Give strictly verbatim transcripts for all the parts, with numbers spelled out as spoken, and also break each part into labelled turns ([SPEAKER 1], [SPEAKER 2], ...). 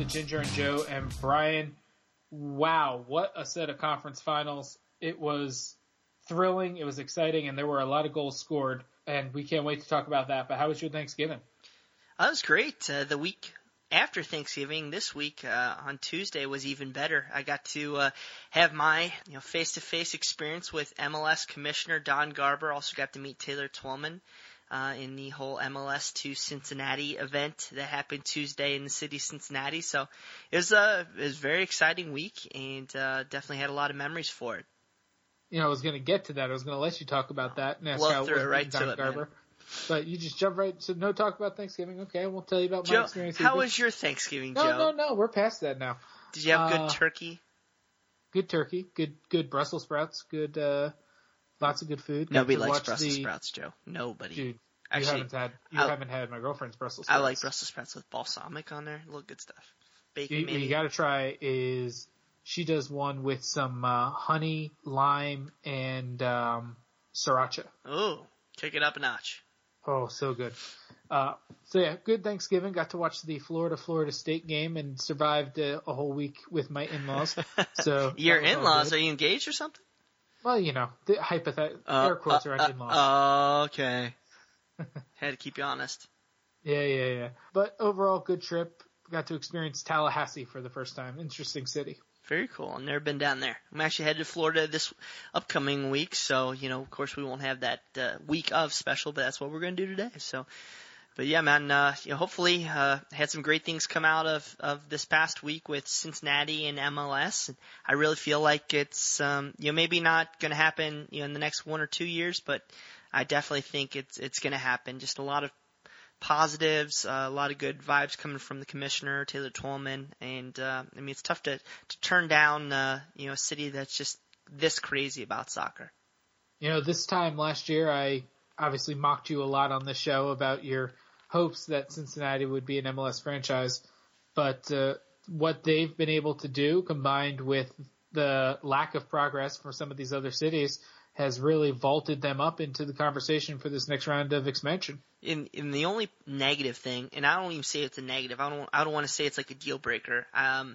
[SPEAKER 1] Ginger and Joe. And Brian, wow, what a set of conference finals. It was thrilling, it was exciting, and there were a lot of goals scored, and we can't wait to talk about that. But how was your Thanksgiving?
[SPEAKER 2] That was great. Uh, the week after Thanksgiving, this week uh, on Tuesday, was even better. I got to uh, have my you know face-to-face experience with M L S Commissioner Don Garber. Also got to meet Taylor Twellman uh, in the whole M L S to Cincinnati event that happened Tuesday in the city of Cincinnati. So it was a it was a very exciting week, and uh, definitely had a lot of memories for it.
[SPEAKER 1] You know, I was going to get to that. I was going to let you talk about that and ask
[SPEAKER 2] Blow
[SPEAKER 1] how
[SPEAKER 2] through
[SPEAKER 1] it was
[SPEAKER 2] it right
[SPEAKER 1] with Don
[SPEAKER 2] to it,
[SPEAKER 1] Garber.
[SPEAKER 2] man.
[SPEAKER 1] But you just jumped right. So no talk about Thanksgiving. Okay, I won't tell you about my
[SPEAKER 2] Joe,
[SPEAKER 1] experience.
[SPEAKER 2] how
[SPEAKER 1] either.
[SPEAKER 2] was your Thanksgiving,
[SPEAKER 1] no,
[SPEAKER 2] Joe?
[SPEAKER 1] No, no, no. We're past that now.
[SPEAKER 2] Did you have
[SPEAKER 1] Uh,
[SPEAKER 2] good turkey?
[SPEAKER 1] Good turkey. Good, good Brussels sprouts. Good, uh, lots of good food.
[SPEAKER 2] Nobody
[SPEAKER 1] Got to
[SPEAKER 2] likes
[SPEAKER 1] watch
[SPEAKER 2] Brussels
[SPEAKER 1] the,
[SPEAKER 2] sprouts, Joe. Nobody.
[SPEAKER 1] Dude,
[SPEAKER 2] Actually,
[SPEAKER 1] you haven't had you
[SPEAKER 2] I,
[SPEAKER 1] haven't had my girlfriend's Brussels
[SPEAKER 2] I
[SPEAKER 1] sprouts.
[SPEAKER 2] like Brussels sprouts with balsamic on there. Look, good stuff. Bacon,
[SPEAKER 1] You, what
[SPEAKER 2] maybe.
[SPEAKER 1] you got to try is she does one with some uh, honey, lime, and um, sriracha.
[SPEAKER 2] Oh, take it up a notch.
[SPEAKER 1] Oh, so good. Uh, so yeah, good Thanksgiving. Got to watch the Florida Florida State game and survived a, a whole week with my in-laws. So
[SPEAKER 2] Your
[SPEAKER 1] that was all
[SPEAKER 2] in-laws,
[SPEAKER 1] good.
[SPEAKER 2] are you engaged or something?
[SPEAKER 1] Well, you know, the hypothetical
[SPEAKER 2] Uh,
[SPEAKER 1] air quotes
[SPEAKER 2] uh,
[SPEAKER 1] around
[SPEAKER 2] uh,
[SPEAKER 1] in-laws.
[SPEAKER 2] uh, okay. Had to keep you honest.
[SPEAKER 1] Yeah, yeah, yeah. But overall, good trip. Got to experience Tallahassee for the first time. Interesting city.
[SPEAKER 2] Very cool. I've never been down there. I'm actually headed to Florida this upcoming week, so, you know, of course we won't have that uh, week of special, but that's what we're going to do today. So, but yeah, man, uh, you know, hopefully uh, had some great things come out of, of this past week with Cincinnati and M L S. And I really feel like it's, um, you know, maybe not going to happen, you know, in the next one or two years, but I definitely think it's it's going to happen. Just a lot of positives, uh, a lot of good vibes coming from the commissioner, Taylor Twellman, and uh, I mean it's tough to, to turn down uh, you know a city that's just this crazy about soccer.
[SPEAKER 1] You know, this time last year, I obviously mocked you a lot on the show about your hopes that Cincinnati would be an M L S franchise, but uh, what they've been able to do, combined with the lack of progress for some of these other cities, has really vaulted them up into the conversation for this next round of expansion.
[SPEAKER 2] In in the only negative thing, and I don't even say it's a negative, I don't I don't want to say it's like a deal breaker, um,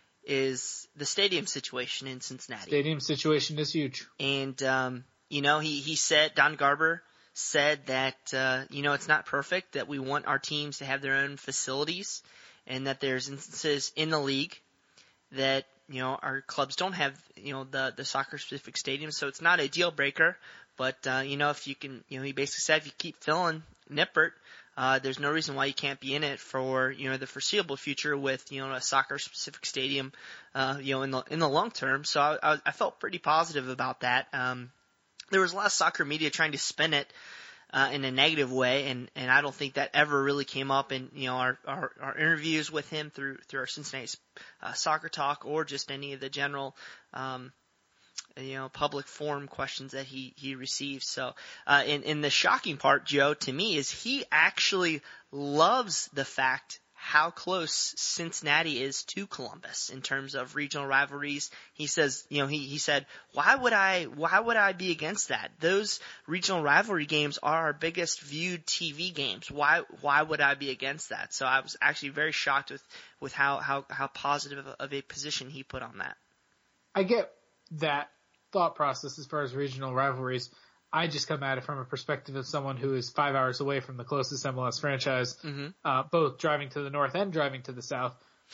[SPEAKER 2] is the stadium situation in Cincinnati.
[SPEAKER 1] Stadium situation is huge.
[SPEAKER 2] And um, you know, he he said, Don Garber said that uh, you know it's not perfect, that we want our teams to have their own facilities, and that there's instances in the league that you know our clubs don't have you know the the soccer specific stadiums, so it's not a deal breaker. But uh, you know if you can, you know he basically said if you keep filling Nippert, uh, there's no reason why you can't be in it for you know the foreseeable future with you know a soccer specific stadium, uh, you know in the in the long term. So I, I, I felt pretty positive about that. Um, there was a lot of soccer media trying to spin it Uh, in a negative way, and, and I don't think that ever really came up in you know our, our, our interviews with him through through our Cincinnati uh, Soccer Talk or just any of the general um, you know public forum questions that he he received. So, uh, in in the shocking part, Joe, to me, is he actually loves the fact how close Cincinnati is to Columbus in terms of regional rivalries. He says, you know, he, he said, why would I, why would I be against that? Those regional rivalry games are our biggest viewed T V games. Why, why would I be against that? So I was actually very shocked with, with how, how, how positive of a position he put on that.
[SPEAKER 1] I get that thought process as far as regional rivalries. I just come at it from a perspective of someone who is five hours away from the closest M L S franchise,
[SPEAKER 2] Mm-hmm.
[SPEAKER 1] uh, both driving to the north and driving to the south.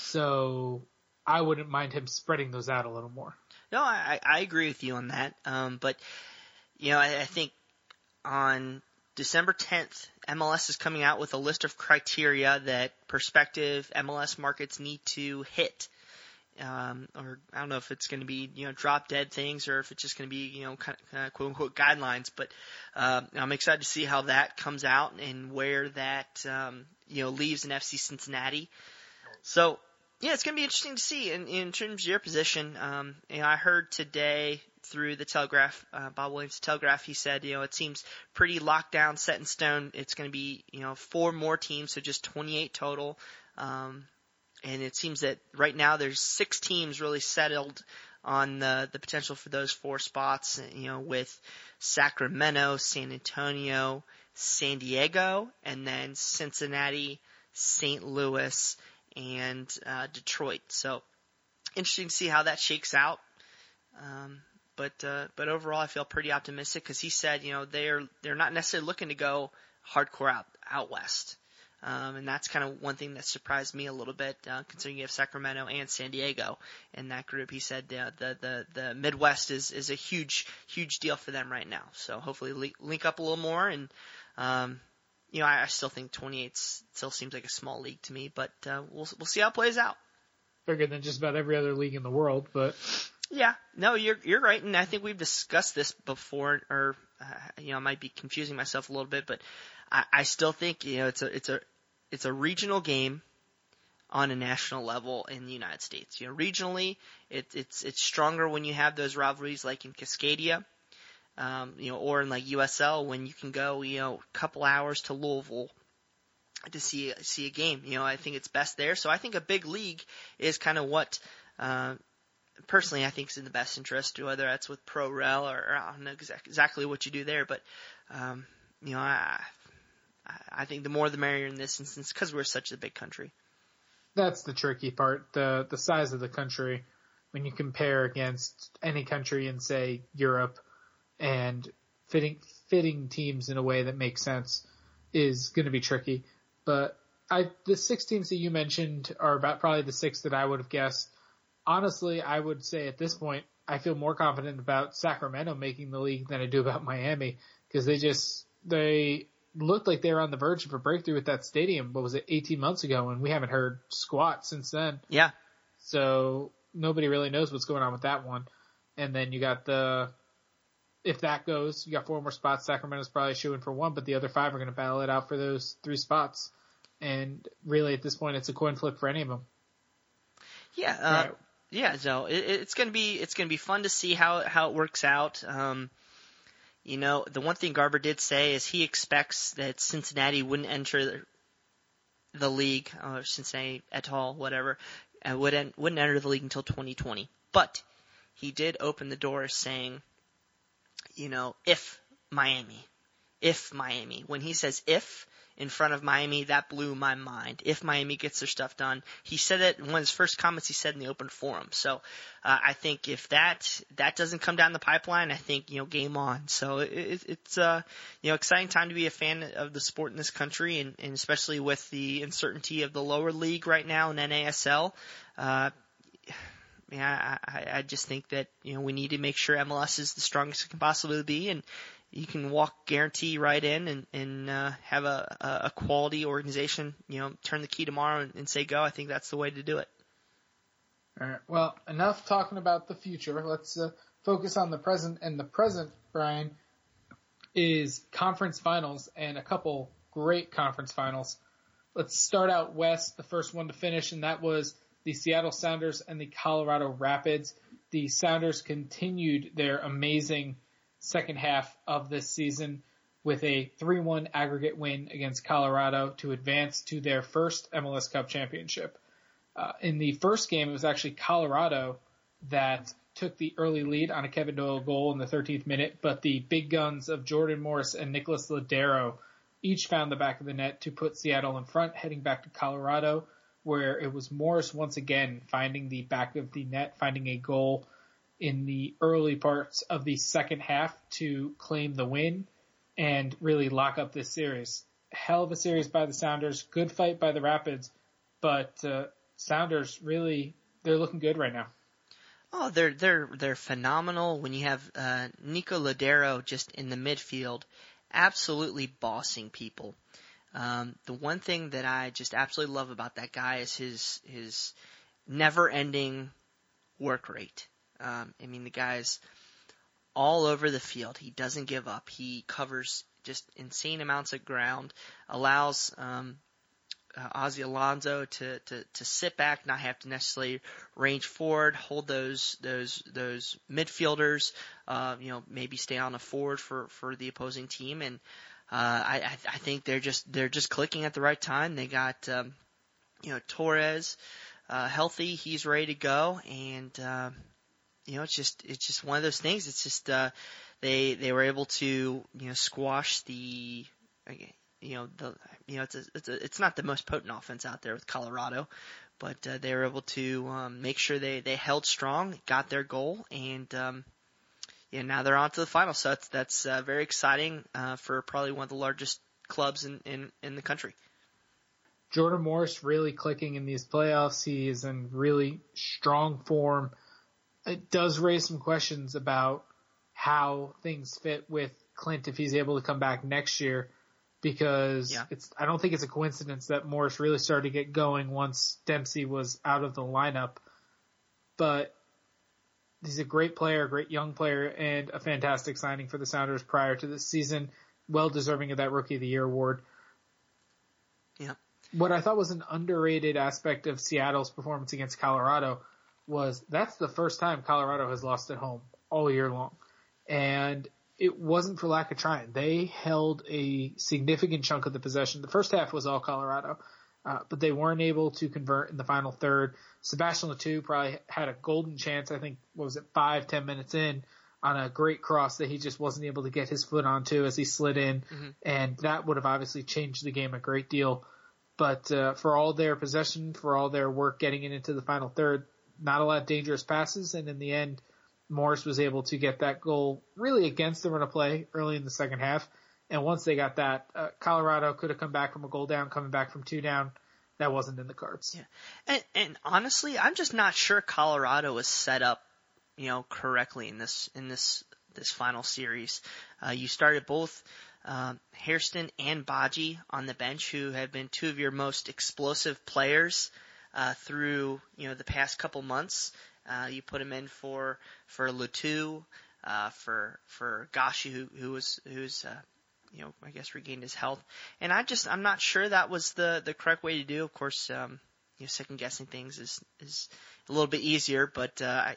[SPEAKER 1] So I wouldn't mind him spreading those out a little more.
[SPEAKER 2] No, I, I agree with you on that. Um, but, you know, I, I think on December tenth, M L S is coming out with a list of criteria that prospective M L S markets need to hit. Um, or I don't know if it's going to be, you know, drop dead things or if it's just going to be, you know, kind of, kind of quote unquote guidelines. But, um, I'm excited to see how that comes out and where that, um, you know, leaves in F C Cincinnati. So, yeah, it's going to be interesting to see in, in terms of your position. Um, you know, I heard today through the Telegraph, uh, Bob Williams' Telegraph, he said, you know, it seems pretty locked down, set in stone. It's going to be, you know, four more teams, so just twenty-eight total. Um, And it seems that right now there's six teams really settled on the, the potential for those four spots, you know, with Sacramento, San Antonio, San Diego, and then Cincinnati, Saint Louis, and uh, Detroit. So interesting to see how that shakes out. Um, but uh, but overall, I feel pretty optimistic because he said, you know, they're they're not necessarily looking to go hardcore out out west. Um, and that's kind of one thing that surprised me a little bit, uh, considering you have Sacramento and San Diego in that group. He said uh, the the the Midwest is is a huge huge deal for them right now. So hopefully le- link up a little more. And um, you know, I, I still think twenty-eight still seems like a small league to me, but uh, we'll we'll see how it plays out.
[SPEAKER 1] Bigger than just about every other league in the world, but
[SPEAKER 2] yeah, no, you're you're right, and I think we've discussed this before, or uh, you know, I might be confusing myself a little bit, but I, I still think you know it's a it's a It's a regional game on a national level in the United States. You know, regionally, it, it's it's stronger when you have those rivalries like in Cascadia, um, you know, or in like U S L when you can go, you know, a couple hours to Louisville to see see a game. You know, I think it's best there. So I think a big league is kind of what, uh, personally, I think is in the best interest. Whether that's with Pro Rel or, or I don't know exactly exactly what you do there, but um, you know, I. I think the more the merrier in this instance because we're such a big country.
[SPEAKER 1] That's the tricky part, the the size of the country. When you compare against any country in, say, Europe, and fitting fitting teams in a way that makes sense is going to be tricky. But I the six teams that you mentioned are about probably the six that I would have guessed. Honestly, I would say at this point I feel more confident about Sacramento making the league than I do about Miami because they just they. looked like they were on the verge of a breakthrough with that stadium. What was it, eighteen months ago, and we haven't heard squat since then.
[SPEAKER 2] Yeah.
[SPEAKER 1] So nobody really knows what's going on with that one. And then you got the, if that goes, you got four more spots. Sacramento's probably shooing for one, but the other five are going to battle it out for those three spots. And really, at this point, it's a coin flip for any of them.
[SPEAKER 2] Yeah. Uh, right. Yeah. So it, it's going to be it's going to be fun to see how how it works out. Um, You know, the one thing Garber did say is he expects that Cincinnati wouldn't enter the league, or Cincinnati et al., whatever, and wouldn't, wouldn't enter the league until twenty twenty. But he did open the door saying, you know, if Miami, if Miami. When he says if in front of Miami, that blew my mind. If Miami gets their stuff done. He said it in one of his first comments he said in the open forum. So uh, I think if that that doesn't come down the pipeline, I think, you know, game on. So it, it's uh, you know, exciting time to be a fan of the sport in this country, and, and especially with the uncertainty of the lower league right now in N A S L. Uh, yeah, I, I just think that, you know, we need to make sure M L S is the strongest it can possibly be, and you can walk guarantee right in and, and uh, have a, a quality organization, you know, turn the key tomorrow and, and say go. I think that's the way to do it.
[SPEAKER 1] All right. Well, enough talking about the future. Let's uh, focus on the present. And the present, Brian, is conference finals and a couple great conference finals. Let's start out west, the first one to finish, and that was the Seattle Sounders and the Colorado Rapids. The Sounders continued their amazing second half of this season with a three one aggregate win against Colorado to advance to their first M L S Cup championship. Uh, in the first game, it was actually Colorado that took the early lead on a Kevin Doyle goal in the thirteenth minute, but the big guns of Jordan Morris and Nicholas Ladero each found the back of the net to put Seattle in front, heading back to Colorado, where it was Morris once again finding the back of the net, finding a goal in the early parts of the second half to claim the win and really lock up this series. Hell of a series by the Sounders, good fight by the Rapids, but uh, Sounders really, they're looking good right now.
[SPEAKER 2] Oh, they're they're they're phenomenal. When you have uh, Nico Ladero just in the midfield, absolutely bossing people. Um, the one thing that I just absolutely love about that guy is his his never-ending work rate. Um, I mean, the guy's all over the field. He doesn't give up. He covers just insane amounts of ground, allows um, uh, Ozzy Alonso to, to, to sit back, not have to necessarily range forward, hold those those those midfielders, uh, you know, maybe stay on a forward for, for the opposing team. And uh, I, I think they're just they're just clicking at the right time. They got um, you know Torres uh, healthy. He's ready to go, and uh, You know, it's just it's just one of those things. It's just uh, they they were able to you know squash the you know the you know it's a, it's a, it's not the most potent offense out there with Colorado, but uh, they were able to um, make sure they, they held strong, got their goal, and um, yeah, now they're on to the final. So that's, that's uh, very exciting uh, for probably one of the largest clubs in, in, in the country.
[SPEAKER 1] Jordan Morris really clicking in these playoffs. He is in really strong form. It does raise some questions about how things fit with Clint if he's able to come back next year, because
[SPEAKER 2] yeah.
[SPEAKER 1] it's I don't think it's a coincidence that Morris really started to get going once Dempsey was out of the lineup. But he's a great player, a great young player, and a fantastic signing for the Sounders prior to this season. Well deserving of that Rookie of the Year award.
[SPEAKER 2] Yeah.
[SPEAKER 1] What I thought was an underrated aspect of Seattle's performance against Colorado was that's the first time Colorado has lost at home all year long. And it wasn't for lack of trying. They held a significant chunk of the possession. The first half was all Colorado, uh, but they weren't able to convert in the final third. Sebastian Letou probably had a golden chance, I think, what was it, five, ten minutes in, on a great cross that he just wasn't able to get his foot onto as he slid in. Mm-hmm. And that would have obviously changed the game a great deal. But uh, for all their possession, for all their work getting it into the final third, not a lot of dangerous passes. And in the end, Morris was able to get that goal really against the run of play early in the second half. And once they got that, uh, Colorado could have come back from a goal down, coming back from two down. That wasn't in the cards.
[SPEAKER 2] Yeah. And, and honestly, I'm just not sure Colorado was set up, you know, correctly in this, in this, this final series. Uh, you started both, um, Hairston and Badji on the bench, who have been two of your most explosive players, uh, through, you know, the past couple months. Uh, you put him in for, for Letou, uh, for, for Gashi, who, who was, who's, uh, you know, I guess regained his health. And I just, I'm not sure that was the, the correct way to do. Of course, um, you know, second guessing things is, is a little bit easier, but, uh,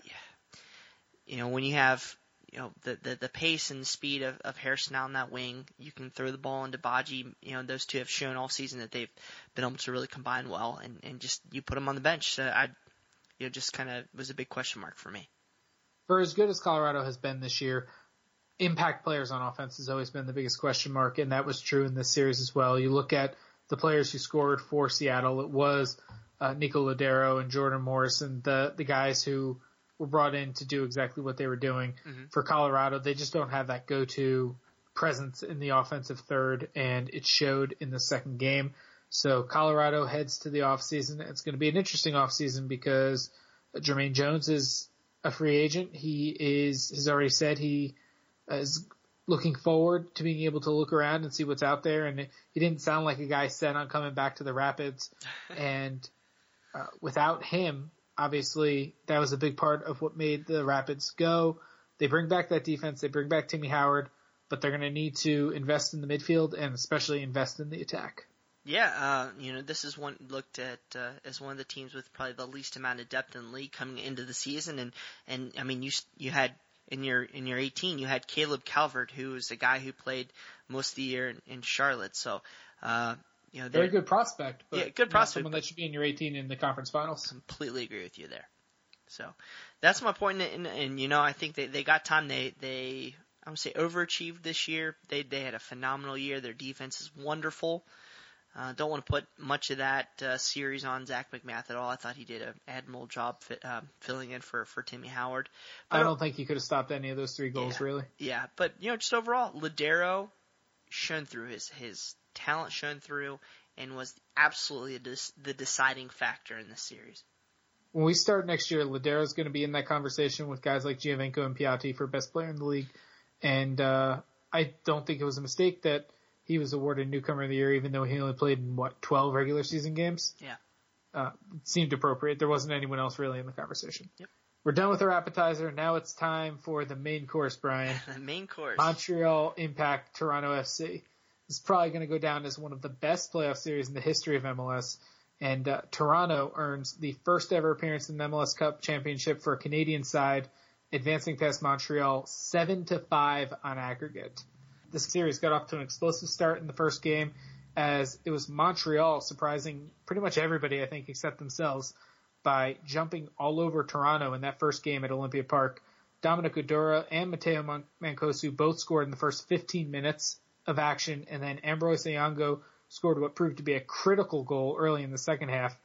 [SPEAKER 2] you know, when you have, you know, the, the, the pace and the speed of, of Harrison on that wing, you can throw the ball into Badji. You know, those two have shown all season that they've been able to really combine well, and, and just, you put them on the bench. So I, you know, just kind of was a big question mark for me.
[SPEAKER 1] For as good as Colorado has been this year, impact players on offense has always been the biggest question mark, and that was true in this series as well. You look at the players who scored for Seattle, it was uh, Nico Lodeiro and Jordan Morris, and the, the guys who were brought in to do exactly what they were doing. Mm-hmm. For Colorado, they just don't have that go-to presence in the offensive third, and it showed in the second game. So Colorado heads to the offseason. It's going to be an interesting offseason because Jermaine Jones is a free agent. He is has already said he is looking forward to being able to look around and see what's out there. And he didn't sound like a guy set on coming back to the Rapids. And uh, without him, obviously, that was a big part of what made the Rapids go. They bring back that defense. They bring back Timmy Howard, but they're going to need to invest in the midfield and especially invest in the attack.
[SPEAKER 2] Yeah, uh, you know, this is one looked at uh, as one of the teams with probably the least amount of depth in the league coming into the season, and, and I mean, you you had in your in your eighteen, you had Caleb Calvert, who was a guy who played most of the year in, in Charlotte. So, uh, you know,
[SPEAKER 1] very good prospect. But
[SPEAKER 2] yeah, good prospect.
[SPEAKER 1] Someone that should be in your eighteen in the conference finals.
[SPEAKER 2] Completely agree with you there. So that's my point. And, and you know, I think they they got time. They they I would say overachieved this year. They they had a phenomenal year. Their defense is wonderful. Uh, don't want to put much of that uh, series on Zach McMath at all. I thought he did an admirable job fit, uh, filling in for, for Timmy Howard.
[SPEAKER 1] But I don't think he could have stopped any of those three goals,
[SPEAKER 2] yeah,
[SPEAKER 1] really.
[SPEAKER 2] Yeah, but, you know, just overall, Lodeiro shone through. His, his talent shone through and was absolutely a dis- the deciding factor in this series.
[SPEAKER 1] When we start next year, Lodeiro's going to be in that conversation with guys like Giovinco and Piatti for best player in the league. And uh, I don't think it was a mistake that he was awarded Newcomer of the Year, even though he only played in, what, twelve regular season games?
[SPEAKER 2] Yeah.
[SPEAKER 1] Uh, it seemed appropriate. There wasn't anyone else really in the conversation.
[SPEAKER 2] Yep.
[SPEAKER 1] We're done with our appetizer. Now it's time for the main course, Brian.
[SPEAKER 2] The main course.
[SPEAKER 1] Montreal Impact, Toronto F C. This is probably going to go down as one of the best playoff series in the history of M L S. And uh, Toronto earns the first ever appearance in the M L S Cup championship for a Canadian side, advancing past Montreal seven to five on aggregate. This series got off to an explosive start in the first game as it was Montreal surprising pretty much everybody, I think, except themselves by jumping all over Toronto in that first game at Olympia Park. Dominic Odura and Mateo Man- Mancosu both scored in the first fifteen minutes of action, and then Ambroise Eyango scored what proved to be a critical goal early in the second half.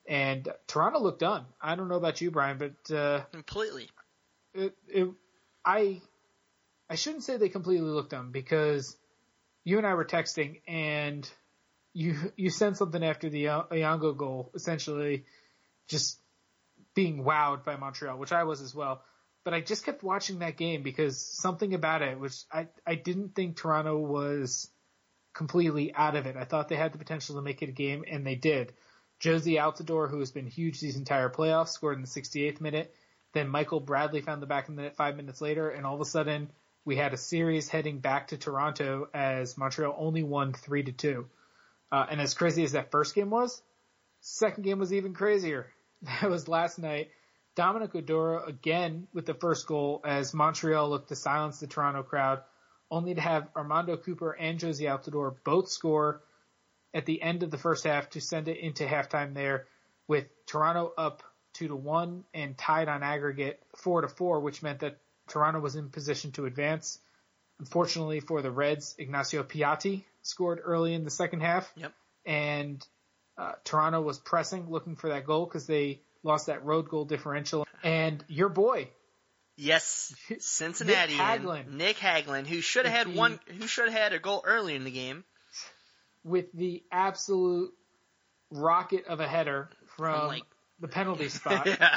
[SPEAKER 1] And Toronto looked done. I don't know about you, Brian, but uh,
[SPEAKER 2] completely.
[SPEAKER 1] It, it, I I shouldn't say they completely looked done because you and I were texting and you you sent something after the Oyongo goal, essentially just being wowed by Montreal, which I was as well. But I just kept watching that game because something about it, which I, I didn't think Toronto was completely out of it. I thought they had the potential to make it a game, and they did. Josie Altidore, who has been huge these entire playoffs, scored in the sixty-eighth minute. Then Michael Bradley found the back of the net five minutes later, and all of a sudden we had a series heading back to Toronto as Montreal only won three to two. Uh, and as crazy as that first game was, second game was even crazier. That was last night. Dominic Odoro again with the first goal as Montreal looked to silence the Toronto crowd, only to have Armando Cooper and Josie Altidore both score at the end of the first half to send it into halftime there, with Toronto up two to one and tied on aggregate four to four, which meant that Toronto was in position to advance. Unfortunately for the Reds, Ignacio Piatti scored early in the second half.
[SPEAKER 2] Yep.
[SPEAKER 1] And uh, Toronto was pressing, looking for that goal because they lost that road goal differential. And your boy,
[SPEAKER 2] yes, Cincinnati,
[SPEAKER 1] Nick Hagelin,
[SPEAKER 2] Nick Hagelin, who should have had
[SPEAKER 1] the,
[SPEAKER 2] one, who should have had a goal early in the game,
[SPEAKER 1] with the absolute rocket of a header from, from
[SPEAKER 2] like,
[SPEAKER 1] the penalty spot.
[SPEAKER 2] Yeah.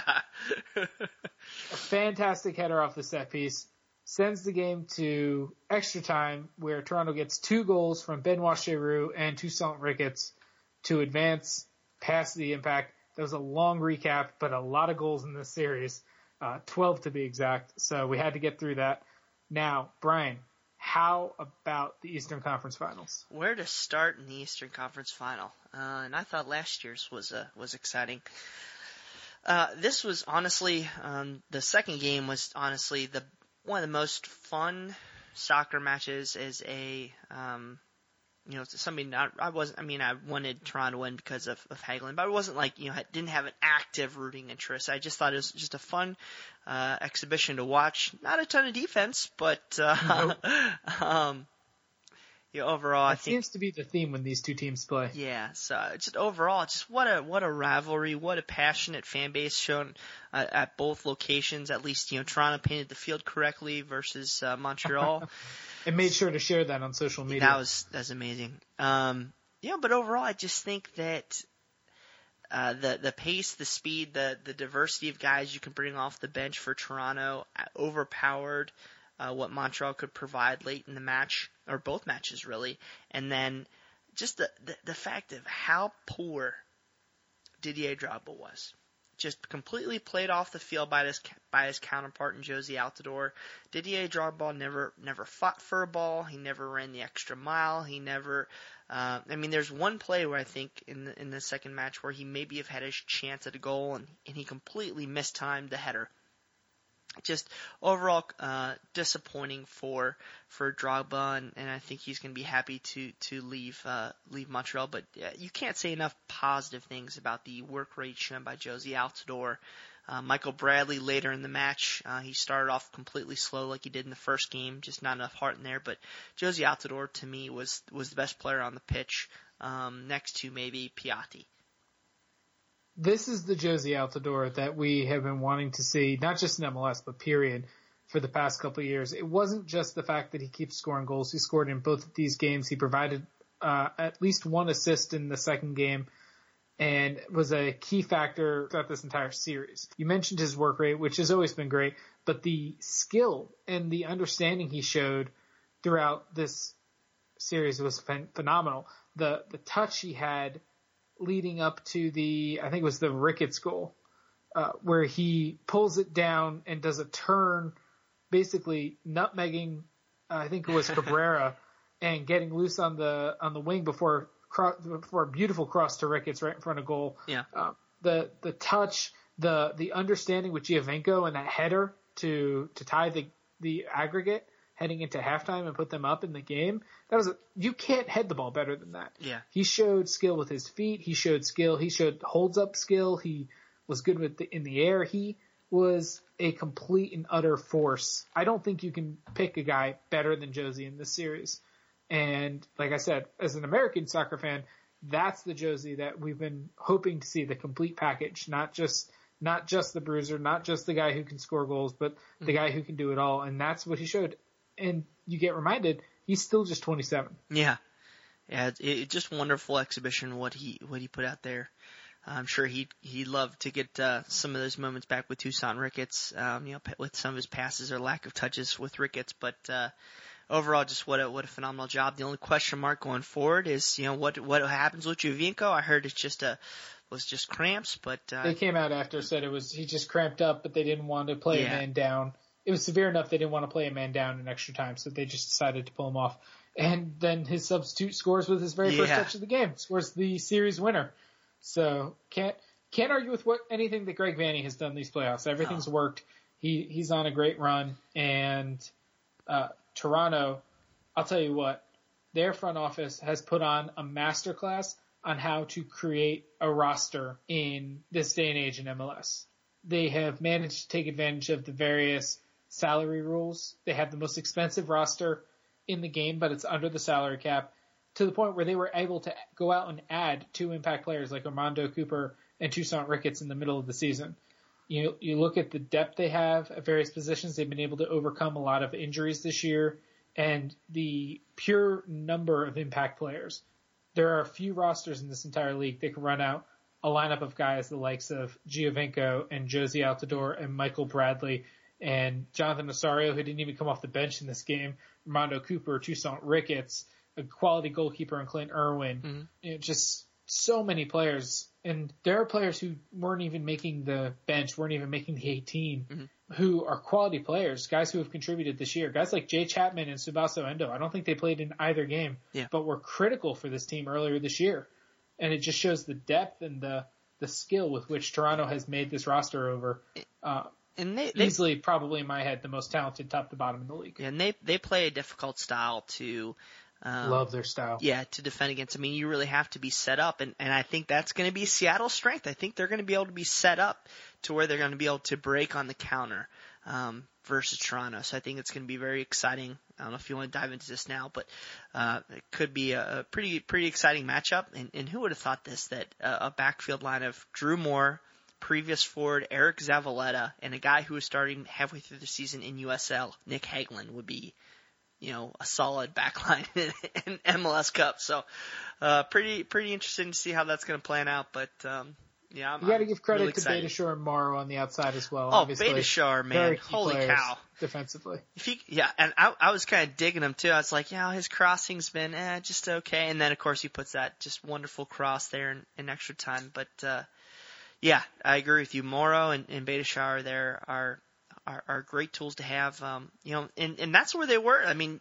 [SPEAKER 1] A fantastic header off the set piece. Sends the game to extra time where Toronto gets two goals from Benoit Cheroux and Toussaint Ricketts to advance past the Impact. That was a long recap, but a lot of goals in this series, uh, twelve to be exact. So we had to get through that. Now, Brian, how about the Eastern Conference Finals?
[SPEAKER 2] Where to start in the Eastern Conference Final? Uh, and I thought last year's was uh, was exciting. Uh, this was honestly, um, the second game was honestly the one of the most fun soccer matches as a, um, you know, somebody not, I wasn't, I mean, I wanted Toronto to win because of, of Hagelin, but I wasn't like, you know, I didn't have an active rooting interest. I just thought it was just a fun, uh, exhibition to watch. Not a ton of defense, but, uh, nope. um, yeah, overall,
[SPEAKER 1] that
[SPEAKER 2] I think
[SPEAKER 1] seems to be the theme when these two teams play.
[SPEAKER 2] Yeah, so just overall, just what a what a rivalry, what a passionate fan base shown uh, at both locations. At least, you know, Toronto painted the field correctly versus uh, Montreal.
[SPEAKER 1] And made sure to share that on social media.
[SPEAKER 2] That was that's amazing. Um, yeah, but overall, I just think that uh, the the pace, the speed, the the diversity of guys you can bring off the bench for Toronto overpowered Uh, what Montreal could provide late in the match, or both matches really, and then just the, the, the fact of how poor Didier Drogba was. Just completely played off the field by his by his counterpart in Josie Altidore. Didier Drogba never never fought for a ball. He never ran the extra mile. He never. Uh, I mean, there's one play where I think in the in the second match where he maybe have had his chance at a goal and, and he completely mistimed the header. Just overall uh, disappointing for for Drogba, and, and I think he's going to be happy to to leave uh, leave Montreal. But uh, you can't say enough positive things about the work rate shown by Josie Altidore. Uh, Michael Bradley later in the match, uh, he started off completely slow like he did in the first game, just not enough heart in there. But Josie Altidore to me was was the best player on the pitch, um, next to maybe Piatti.
[SPEAKER 1] This is the Josie Altidore that we have been wanting to see, not just in M L S, but period, for the past couple of years. It wasn't just the fact that he keeps scoring goals. He scored in both of these games. He provided uh, at least one assist in the second game and was a key factor throughout this entire series. You mentioned his work rate, which has always been great, but the skill and the understanding he showed throughout this series was phen- phenomenal. The the touch he had leading up to the, I think it was the Ricketts goal, uh, where he pulls it down and does a turn, basically nutmegging, uh, I think it was Cabrera, and getting loose on the on the wing before before a beautiful cross to Ricketts right in front of goal.
[SPEAKER 2] Yeah.
[SPEAKER 1] Uh, the the touch, the the understanding with Giovinco and that header to to tie the the aggregate heading into halftime and put them up in the game. That was a, you can't head the ball better than that.
[SPEAKER 2] Yeah.
[SPEAKER 1] He showed skill with his feet. He showed skill. He showed holds up skill. He was good with the, in the air. He was a complete and utter force. I don't think you can pick a guy better than Josie in this series. And like I said, as an American soccer fan, That's the Josie that we've been hoping to see, the complete package, not just not just the bruiser, not just the guy who can score goals, but the mm-hmm. guy who can do it all. And that's what he showed. And you get reminded, he's still just twenty-seven.
[SPEAKER 2] Yeah. Yeah, it, it just wonderful exhibition what he what he put out there. I'm sure he he loved to get uh, some of those moments back with Toussaint Ricketts, um, you know, with some of his passes or lack of touches with Ricketts. But uh, overall, just what a what a phenomenal job. The only question mark going forward is, you know, what what happens with Giovinco. I heard it's just a was just cramps, but uh,
[SPEAKER 1] they came out after said it was he just cramped up, but they didn't want to play
[SPEAKER 2] yeah.
[SPEAKER 1] a man down. It was severe enough they didn't want to play a man down in extra time, so they just decided to pull him off. And then his substitute scores with his very
[SPEAKER 2] yeah.
[SPEAKER 1] first touch of the game, scores the series winner. So can't can't argue with what anything that Greg Vanney has done these playoffs. Everything's
[SPEAKER 2] no.
[SPEAKER 1] worked. He he's on a great run, and uh, Toronto, I'll tell you what, their front office has put on a masterclass on how to create a roster in this day and age in M L S. They have managed to take advantage of the various salary rules. They have the most expensive roster in the game, but it's under the salary cap, to the point where they were able to go out and add two impact players like Armando Cooper and Toussaint Ricketts in the middle of the season. You you look at the depth they have at various positions. They've been able to overcome a lot of injuries this year, and the pure number of impact players. There are a few rosters in this entire league that can run out a lineup of guys the likes of Giovinco and Josie Altidore and Michael Bradley and Jonathan Osorio, who didn't even come off the bench in this game, Armando Cooper, Toussaint Ricketts, a quality goalkeeper in Clint Irwin.
[SPEAKER 2] Mm-hmm.
[SPEAKER 1] You know, just so many players. And there are players who weren't even making the bench, weren't even making the eighteen, mm-hmm. who are quality players, guys who have contributed this year. Guys like Jay Chapman and Tsubasa Endo. I don't think they played in either game,
[SPEAKER 2] yeah.
[SPEAKER 1] but were critical for this team earlier this year. And it just shows the depth and the, the skill with which Toronto has made this roster over. Uh,
[SPEAKER 2] and they, they
[SPEAKER 1] easily, probably in my head, the most talented top to bottom in the league.
[SPEAKER 2] And they they play a difficult style to um,
[SPEAKER 1] love their style.
[SPEAKER 2] Yeah, to defend against. I mean, you really have to be set up, and, and I think that's going to be Seattle's strength. I think they're going to be able to be set up to where they're going to be able to break on the counter um, versus Toronto. So I think it's going to be very exciting. I don't know if you want to dive into this now, but uh, it could be a, a pretty pretty exciting matchup. And, and who would have thought this, that uh, a backfield line of Drew Moore, previous forward Eric Zavaleta, and a guy who was starting halfway through the season in U S L, Nick Hagelin, would be, you know, a solid backline in, in M L S Cup. So, uh, pretty pretty interesting to see how that's going to plan out. But um, yeah, I'm,
[SPEAKER 1] you got to give credit
[SPEAKER 2] really
[SPEAKER 1] to Beitashour and Morrow on the outside as well.
[SPEAKER 2] Oh,
[SPEAKER 1] obviously.
[SPEAKER 2] Beitashour, man, holy cow!
[SPEAKER 1] Defensively,
[SPEAKER 2] if he, yeah, and I, I was kind of digging him too. I was like, yeah, his crossing's been eh, just okay, and then of course he puts that just wonderful cross there in, in extra time. But uh, yeah, I agree with you. Morrow and, and Beitashour there are, are are great tools to have. Um, you know, and and that's where they were. I mean,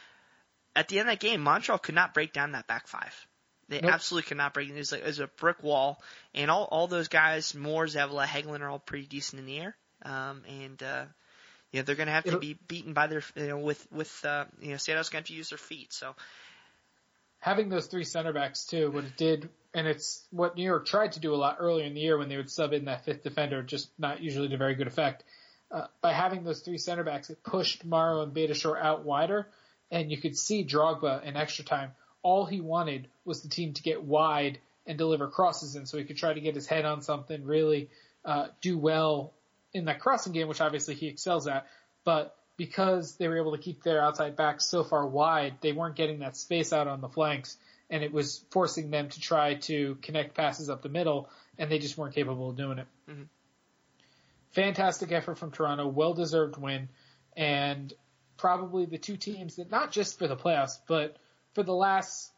[SPEAKER 2] at the end of that game, Montreal could not break down that back five. They nope. absolutely could not break it. It was, like, it was a brick wall, and all all those guys, Moore, Zavala, Hagelin, are all pretty decent in the air. Um, and uh, you know, they're going to have to It'll, be beaten by their, you know, with with uh, you know, Seattle's going to have to use their feet. So
[SPEAKER 1] having those three center backs too, what it did, and it's what New York tried to do a lot earlier in the year when they would sub in that fifth defender, just not usually to very good effect. Uh, by having those three center backs, it pushed Morrow and Beitashour out wider, and you could see Drogba in extra time. All he wanted was the team to get wide and deliver crosses in, so he could try to get his head on something, really uh, do well in that crossing game, which obviously he excels at. But because they were able to keep their outside backs so far wide, they weren't getting that space out on the flanks, and it was forcing them to try to connect passes up the middle, and they just weren't capable of doing it.
[SPEAKER 2] Mm-hmm.
[SPEAKER 1] Fantastic effort from Toronto, well-deserved win, and probably the two teams that, not just for the playoffs, but for the last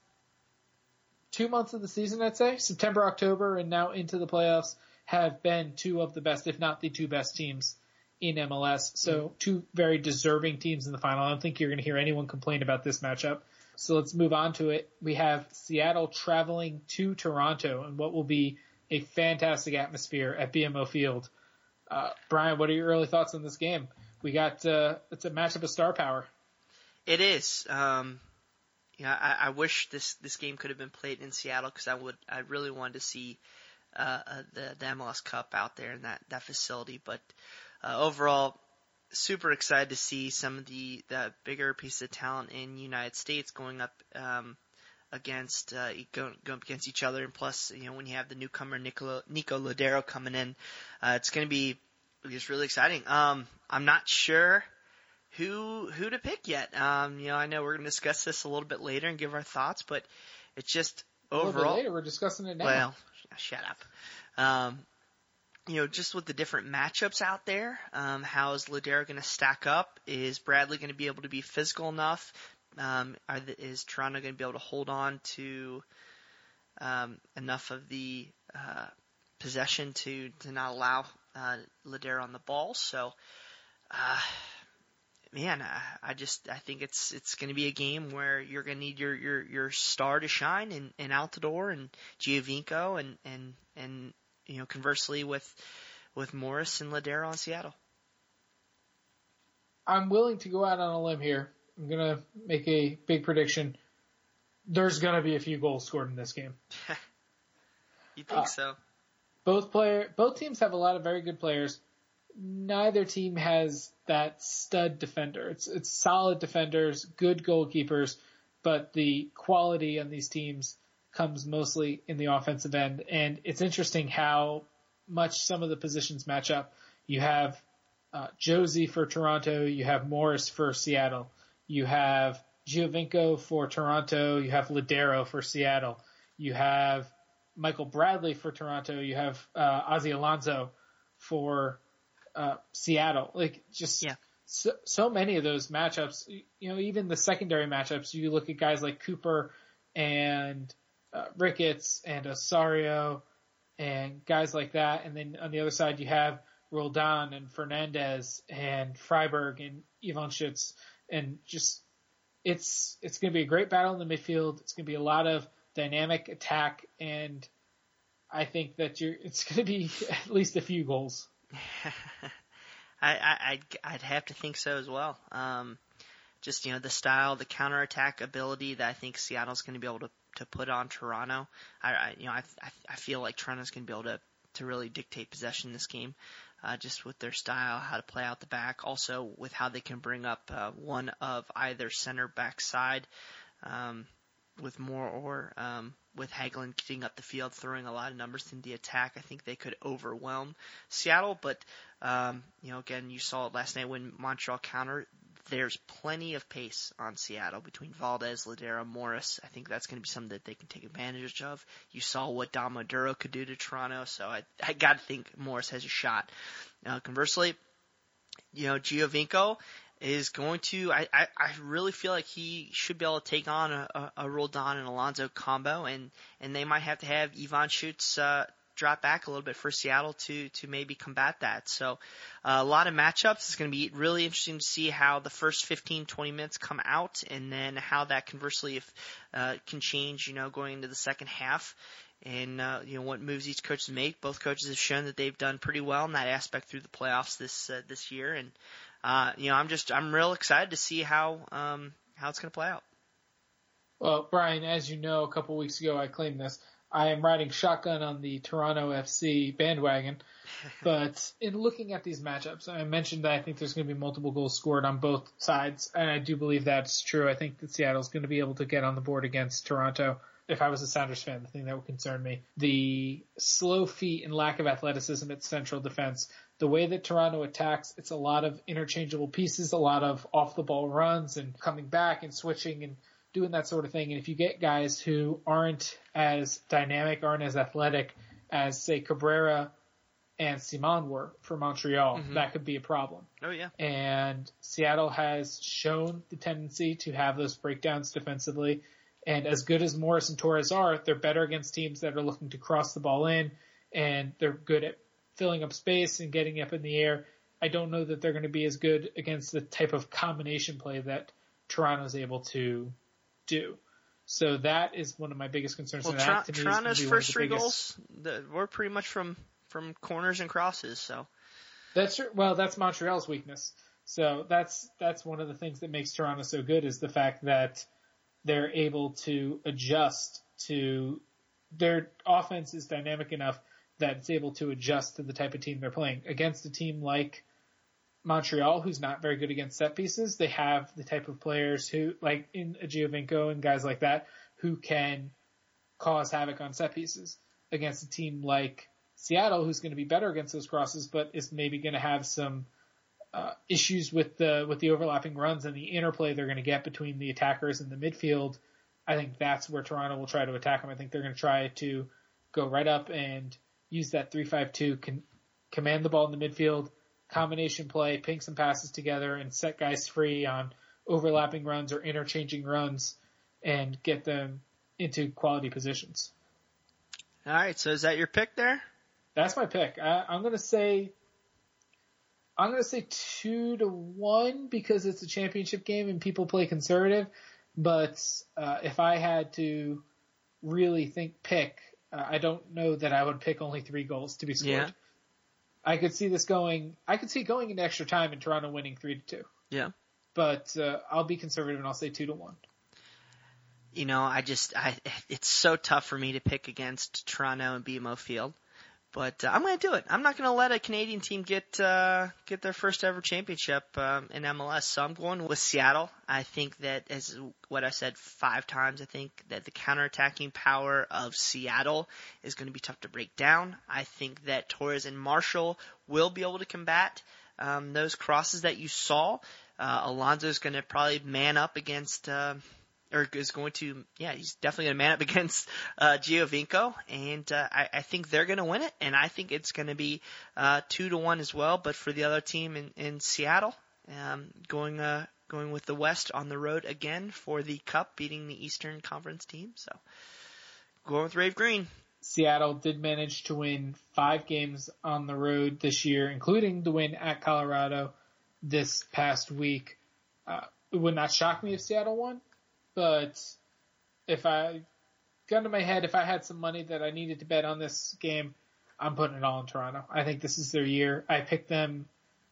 [SPEAKER 1] two months of the season, I'd say, September, October, and now into the playoffs, have been two of the best, if not the two best teams in M L S. So two very deserving teams in the final. I don't think you're going to hear anyone complain about this matchup. So let's move on to it. We have Seattle traveling to Toronto in what will be a fantastic atmosphere at B M O Field. Uh, Brian, what are your early thoughts on this game? We got, uh, it's a matchup of star power.
[SPEAKER 2] It is. Um, Yeah, I, I wish this, this game could have been played in Seattle, because I would I really wanted to see uh, uh, the, the M L S Cup out there in that, that facility. But uh, overall, super excited to see some of the, the bigger pieces of talent in the United States going up um, against uh, going, going up against each other. And plus, you know, when you have the newcomer Nico, Nico Lodeiro coming in, uh, it's going to be just really exciting. Um, I'm not sure who who to pick yet. Um, you know, I know we're going to discuss this a little bit later and give our thoughts, but it's just overall.
[SPEAKER 1] A little bit later, we're discussing it now.
[SPEAKER 2] Well, shut up. Um, you know, just with the different matchups out there, um, how is Lodeiro going to stack up? Is Bradley going to be able to be physical enough? Um, are the, is Toronto going to be able to hold on to um, enough of the uh, possession to, to not allow uh, Lodeiro on the ball? So, uh, man, I, I just I think it's it's going to be a game where you're going to need your, your, your star to shine, and, and Altidore and Giovinco, and, and and you know, conversely with with Morris and Lodeiro on Seattle.
[SPEAKER 1] I'm willing to go out on a limb here. I'm going to make a big prediction. There's going to be a few goals scored in this game.
[SPEAKER 2] You think
[SPEAKER 1] uh,
[SPEAKER 2] so?
[SPEAKER 1] Both player, both teams have a lot of very good players. Neither team has that stud defender. It's it's solid defenders, good goalkeepers, but the quality on these teams comes mostly in the offensive end. And it's interesting how much some of the positions match up. You have uh, Josie for Toronto. You have Morris for Seattle. You have Giovinco for Toronto. You have Lodeiro for Seattle. You have Michael Bradley for Toronto. You have uh, Ozzy Alonso for uh, Seattle. Like, just
[SPEAKER 2] yeah.
[SPEAKER 1] so, so many of those matchups. You know, even the secondary matchups, you look at guys like Cooper and uh, Ricketts and Osorio and guys like that. And then on the other side, you have Roldan and Fernandez and Freiberg and Ivanschitz. And just, it's it's going to be a great battle in the midfield. It's going to be a lot of dynamic attack, and I think that you're it's going to be at least a few goals.
[SPEAKER 2] I, I I'd, I'd have to think so as well. Um, just, you know, the style, the counterattack ability that I think Seattle's going to be able to, to put on Toronto. I, I you know I, I I feel like Toronto's going to be able to to really dictate possession in this game. Uh, just with their style, how to play out the back, also with how they can bring up uh, one of either center back side, um, with more or um, with Hagelin getting up the field, throwing a lot of numbers in the attack. I think they could overwhelm Seattle, but um, you know, again, you saw it last night when Montreal countered. There's plenty of pace on Seattle between Valdez, Lodeiro, Morris. I think that's going to be something that they can take advantage of. You saw what Dom Maduro could do to Toronto, so I, I got to think Morris has a shot. Uh, conversely, you know, Giovinco is going to, I, I, I really feel like he should be able to take on a, a, a Roldan and Alonso combo, and, and they might have to have Ivanschitz uh, drop back a little bit for Seattle to to maybe combat that. So uh, a lot of matchups. It's going to be really interesting to see how the first fifteen, twenty minutes come out, and then how that conversely if, uh, can change, you know, going into the second half. And, uh, you know, what moves each coach make. Both coaches have shown that they've done pretty well in that aspect through the playoffs this uh, this year. And, uh, you know, I'm just, I'm real excited to see how um, how it's going to play out.
[SPEAKER 1] Well, Brian, as you know, a couple weeks ago I claimed this. I am riding shotgun on the Toronto F C bandwagon. But in looking at these matchups, I mentioned that I think there's going to be multiple goals scored on both sides. And I do believe that's true. I think that Seattle's going to be able to get on the board against Toronto. If I was a Sounders fan, the thing that would concern me, the slow feet and lack of athleticism at central defense. The way that Toronto attacks, it's a lot of interchangeable pieces, a lot of off-the-ball runs and coming back and switching and doing that sort of thing. And if you get guys who aren't as dynamic, aren't as athletic as, say, Cabrera and Simon were for Montreal, mm-hmm. that could be a problem.
[SPEAKER 2] Oh, yeah.
[SPEAKER 1] And Seattle has shown the tendency to have those breakdowns defensively. And as good as Morris and Torres are, they're better against teams that are looking to cross the ball in, and they're good at filling up space and getting up in the air. I don't know that they're going to be as good against the type of combination play that Toronto's able to do. So that is one of my biggest concerns.
[SPEAKER 2] Well,
[SPEAKER 1] Tor-
[SPEAKER 2] to Toronto's first three biggest... goals the, were pretty much from, from corners and crosses. So
[SPEAKER 1] that's true. Well, that's Montreal's weakness. So that's that's one of the things that makes Toronto so good is the fact that they're able to adjust to their offense is dynamic enough that it's able to adjust to the type of team they're playing. Against a team like Montreal, who's not very good against set pieces, they have the type of players who, like in a Giovinco and guys like that, who can cause havoc on set pieces against a team like Seattle, who's going to be better against those crosses, but is maybe going to have some uh, issues with the with the overlapping runs and the interplay they're going to get between the attackers and the midfield. I think that's where Toronto will try to attack them. I think they're going to try to go right up and use that three five two, con- command the ball in the midfield, combination play, ping some passes together, and set guys free on overlapping runs or interchanging runs and get them into quality positions.
[SPEAKER 2] All right, so is that your pick there?
[SPEAKER 1] That's my pick. I, I'm going to say I'm going to say two to one because it's a championship game and people play conservative. But uh, if I had to really think pick, uh, I don't know that I would pick only three goals to be scored.
[SPEAKER 2] Yeah.
[SPEAKER 1] I could see this going. I could see going into extra time and Toronto winning three to two.
[SPEAKER 2] Yeah.
[SPEAKER 1] But uh, I'll be conservative and I'll say two to one.
[SPEAKER 2] You know, I just, I, it's so tough for me to pick against Toronto and B M O Field, but uh, I'm going to do it. I'm not going to let a Canadian team get uh, get their first ever championship um, in M L S. So I'm going with Seattle. I think that, as what I said five times, I think that the counterattacking power of Seattle is going to be tough to break down. I think that Torres and Marshall will be able to combat um, those crosses that you saw. Uh, Alonso's going to probably man up against. Uh, Or is going to, yeah, he's definitely going to man up against uh, Giovinco, and uh, I, I think they're going to win it, and I think it's going to be uh, two to one as well. But for the other team in, in Seattle, um, going uh, going with the West on the road again for the Cup, beating the Eastern Conference team. So going with Rave Green.
[SPEAKER 1] Seattle did manage to win five games on the road this year, including the win at Colorado this past week. Uh, it would not shock me if Seattle won. But if I, gun to my head, if I had some money that I needed to bet on this game, I'm putting it all in Toronto. I think this is their year. I picked them,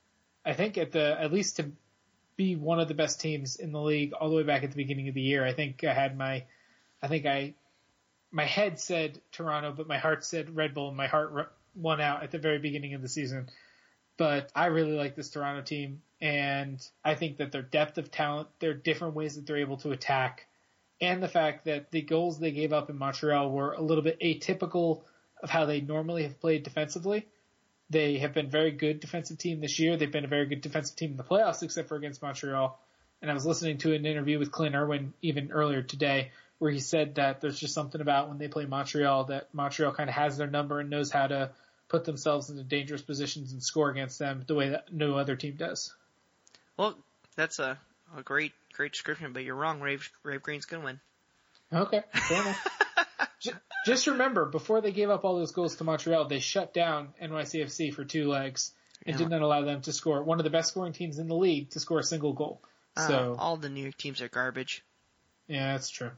[SPEAKER 1] I think at the, at least to be one of the best teams in the league all the way back at the beginning of the year. I think I had my, I think I, my head said Toronto, but my heart said Red Bull, and my heart won out at the very beginning of the season. But I really like this Toronto team, and I think that their depth of talent, their different ways that they're able to attack, and the fact that the goals they gave up in Montreal were a little bit atypical of how they normally have played defensively. They have been a very good defensive team this year. They've been a very good defensive team in the playoffs, except for against Montreal. And I was listening to an interview with Clint Irwin even earlier today, where he said that there's just something about when they play Montreal that Montreal kind of has their number and knows how to put themselves into dangerous positions and score against them the way that no other team does.
[SPEAKER 2] Well, that's a, a great, great description, but you're wrong. Rave, Rave Green's going to win.
[SPEAKER 1] Okay, fair enough. Just remember, before they gave up all those goals to Montreal, they shut down N Y C F C for two legs and yeah. did not allow them to score. One of the best scoring teams in the league to score a single goal.
[SPEAKER 2] Uh,
[SPEAKER 1] so
[SPEAKER 2] all the New York teams are garbage.
[SPEAKER 1] Yeah, that's true.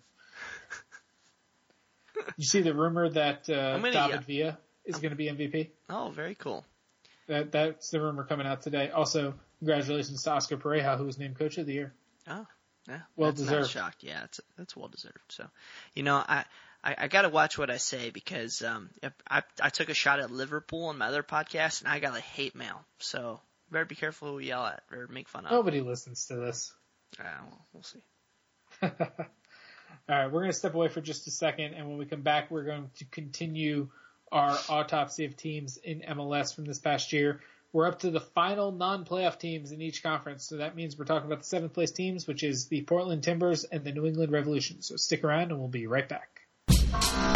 [SPEAKER 1] You see the rumor that uh,
[SPEAKER 2] gonna,
[SPEAKER 1] David
[SPEAKER 2] yeah.
[SPEAKER 1] Villa is going to be M V P?
[SPEAKER 2] Oh, very cool.
[SPEAKER 1] That That's the rumor coming out today. Also, congratulations to Oscar Pareja, who was named Coach of the Year.
[SPEAKER 2] Oh, yeah.
[SPEAKER 1] Well
[SPEAKER 2] that's
[SPEAKER 1] deserved.
[SPEAKER 2] Not shocked. Yeah, that's that's well deserved. So, you know, I I, I got to watch what I say because um I I took a shot at Liverpool on my other podcast and I got like hate mail. So better be careful who we yell at or make fun of.
[SPEAKER 1] Nobody listens to this.
[SPEAKER 2] Uh, well, we'll see.
[SPEAKER 1] All right, we're going to step away for just a second, and when we come back, we're going to continue our autopsy of teams in M L S from this past year. We're up to the final non-playoff teams in each conference, so that means we're talking about the seventh place teams, which is the Portland Timbers and the New England Revolution. So stick around, and we'll be right back. We're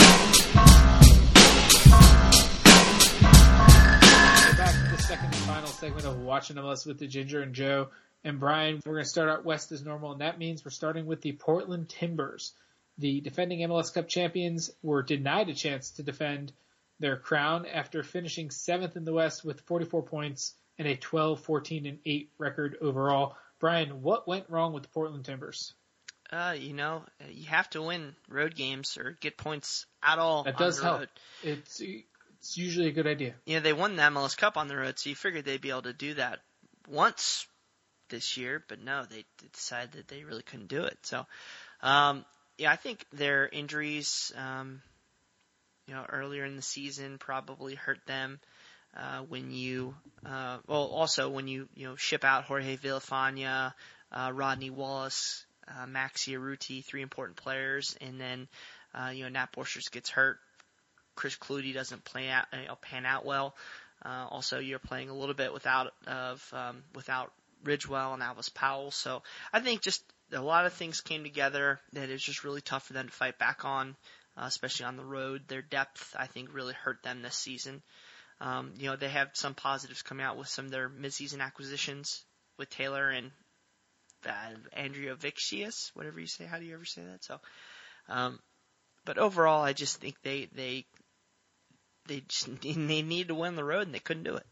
[SPEAKER 1] back to the second and final segment of Watching M L S with the Ginger and Joe and Brian. We're going to start out west as normal, and that means we're starting with the Portland Timbers. The defending M L S Cup champions were denied a chance to defend their crown after finishing seventh in the West with forty-four points and a twelve, fourteen, and eight record overall. Brian, what went wrong with the Portland Timbers?
[SPEAKER 2] Uh, you know, you have to win road games or get points at all.
[SPEAKER 1] That does
[SPEAKER 2] on the
[SPEAKER 1] help.
[SPEAKER 2] Road.
[SPEAKER 1] It's it's usually a good idea.
[SPEAKER 2] You know, they won the M L S Cup on the road, so you figured they'd be able to do that once this year, but no, they decided that they really couldn't do it. So, um, yeah, I think their injuries, um, you know, earlier in the season probably hurt them. Uh, when you, uh, well, also when you, you know, ship out Jorge Villafaña, uh, Rodney Wallace, uh, Maxi Arruti, three important players, and then uh, you know Nat Borchers gets hurt. Chris Clutie doesn't play out, you know, pan out well. Uh, also, you're playing a little bit without of um, without Ridgewell and Alvis Powell. So I think just a lot of things came together that it's just really tough for them to fight back on, uh, especially on the road. Their depth, I think, really hurt them this season. Um, you know, they have some positives coming out with some of their midseason acquisitions with Taylor and uh, Andrea Vixius, whatever you say. How do you ever say that? So, um, but overall, I just think they they they just they needed to win the road and they couldn't do it.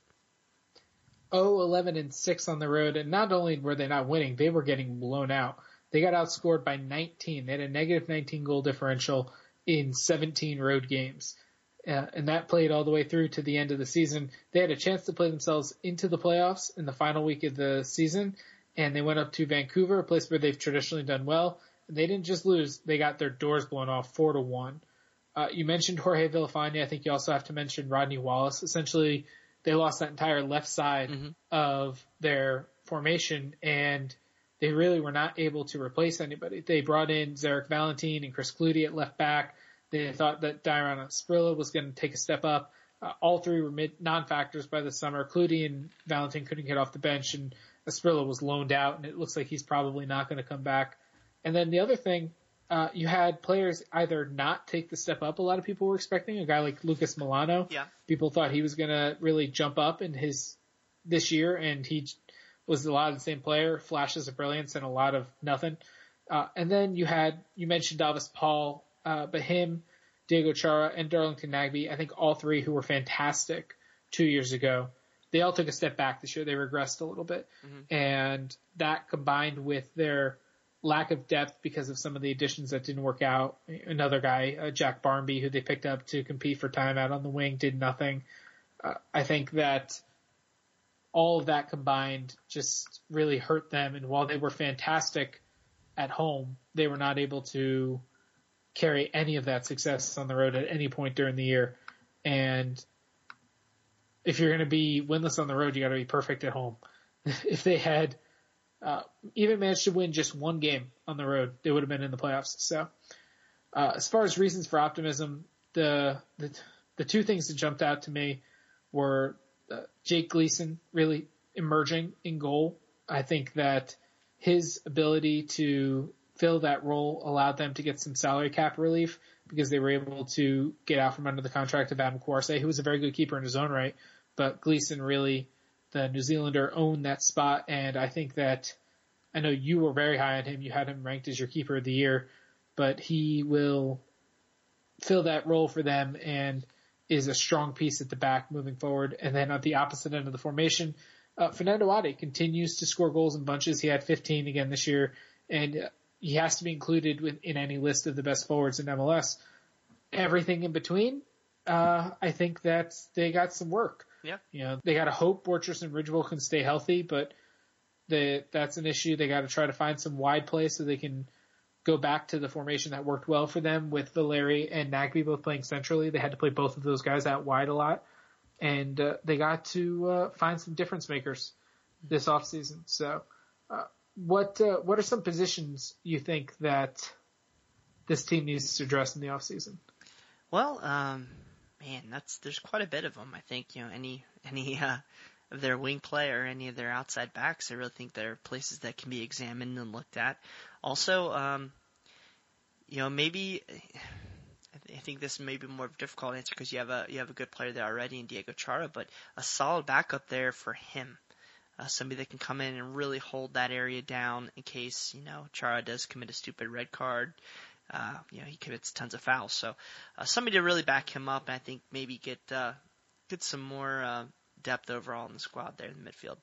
[SPEAKER 1] oh, eleven and six on the road, and not only were they not winning, they were getting blown out. They got outscored by nineteen. They had a negative nineteen goal differential in seventeen road games. Uh, and that played all the way through to the end of the season. They had a chance to play themselves into the playoffs in the final week of the season, and they went up to Vancouver, a place where they've traditionally done well. And they didn't just lose; they got their doors blown off, four to one. Uh, you mentioned Jorge Villafana. I think you also have to mention Rodney Wallace. Essentially, they lost that entire left side mm-hmm. of their formation, and they really were not able to replace anybody. They brought in Zarek Valentin and Chris Clutie at left back. They thought that Dairon Asprilla was going to take a step up. Uh, all three were mid, non-factors by the summer. Clutie and Valentin couldn't get off the bench, and Asprilla was loaned out, and it looks like he's probably not going to come back. And then the other thing, uh, you had players either not take the step up a lot of people were expecting. A guy like Lucas Milano.
[SPEAKER 2] Yeah.
[SPEAKER 1] People thought he was going to really jump up in his this year, and he was a lot of the same player, flashes of brilliance and a lot of nothing. Uh, and then you had, you mentioned Davis Paul, uh, but him, Diego Chara, and Darlington Nagbe, I think all three who were fantastic two years ago, they all took a step back this year. They regressed a little bit. Mm-hmm. And that combined with their lack of depth because of some of the additions that didn't work out. Another guy, uh, Jack Barmby, who they picked up to compete for time out on the wing, did nothing. Uh, I think that all of that combined just really hurt them. And while they were fantastic at home, they were not able to carry any of that success on the road at any point during the year. And if you're going to be winless on the road, you got to be perfect at home. If they had uh, even managed to win just one game on the road, they would have been in the playoffs. So uh, as far as reasons for optimism, the, the the two things that jumped out to me were uh, Jake Gleason really emerging in goal. I think that his ability to fill that role allowed them to get some salary cap relief because they were able to get out from under the contract of Adam Kwarse, who was a very good keeper in his own right. But Gleason really, the New Zealander, owned that spot. And I think that, I know you were very high on him. You had him ranked as your keeper of the year, but he will fill that role for them and is a strong piece at the back moving forward. And then at the opposite end of the formation, uh, Fernando Ade continues to score goals in bunches. He had fifteen again this year, and he has to be included with, in any list of the best forwards in M L S. Everything in between, uh, I think that they got some work.
[SPEAKER 2] Yeah.
[SPEAKER 1] You know, they got to hope Borchers and Ridgewell can stay healthy, but they, that's an issue. They got to try to find some wide play so they can go back to the formation that worked well for them with Valeri and Nagbe both playing centrally. They had to play both of those guys out wide a lot. And uh, they got to uh, find some difference makers this offseason. So, uh, What uh, what are some positions you think that this team needs to address in the offseason?
[SPEAKER 2] Well, um, man, that's there's quite a bit of them. I think you know any any uh, of their wing play or any of their outside backs. I really think they're places that can be examined and looked at. Also, um, you know, maybe I, th- I think this may be more of a difficult answer because you have a you have a good player there already in Diego Chara, but a solid backup there for him. Uh, somebody that can come in and really hold that area down in case, you know, Chara does commit a stupid red card. Uh, you know, he commits tons of fouls. So uh, somebody to really back him up and I think maybe get uh, get some more uh, depth overall in the squad there in the midfield.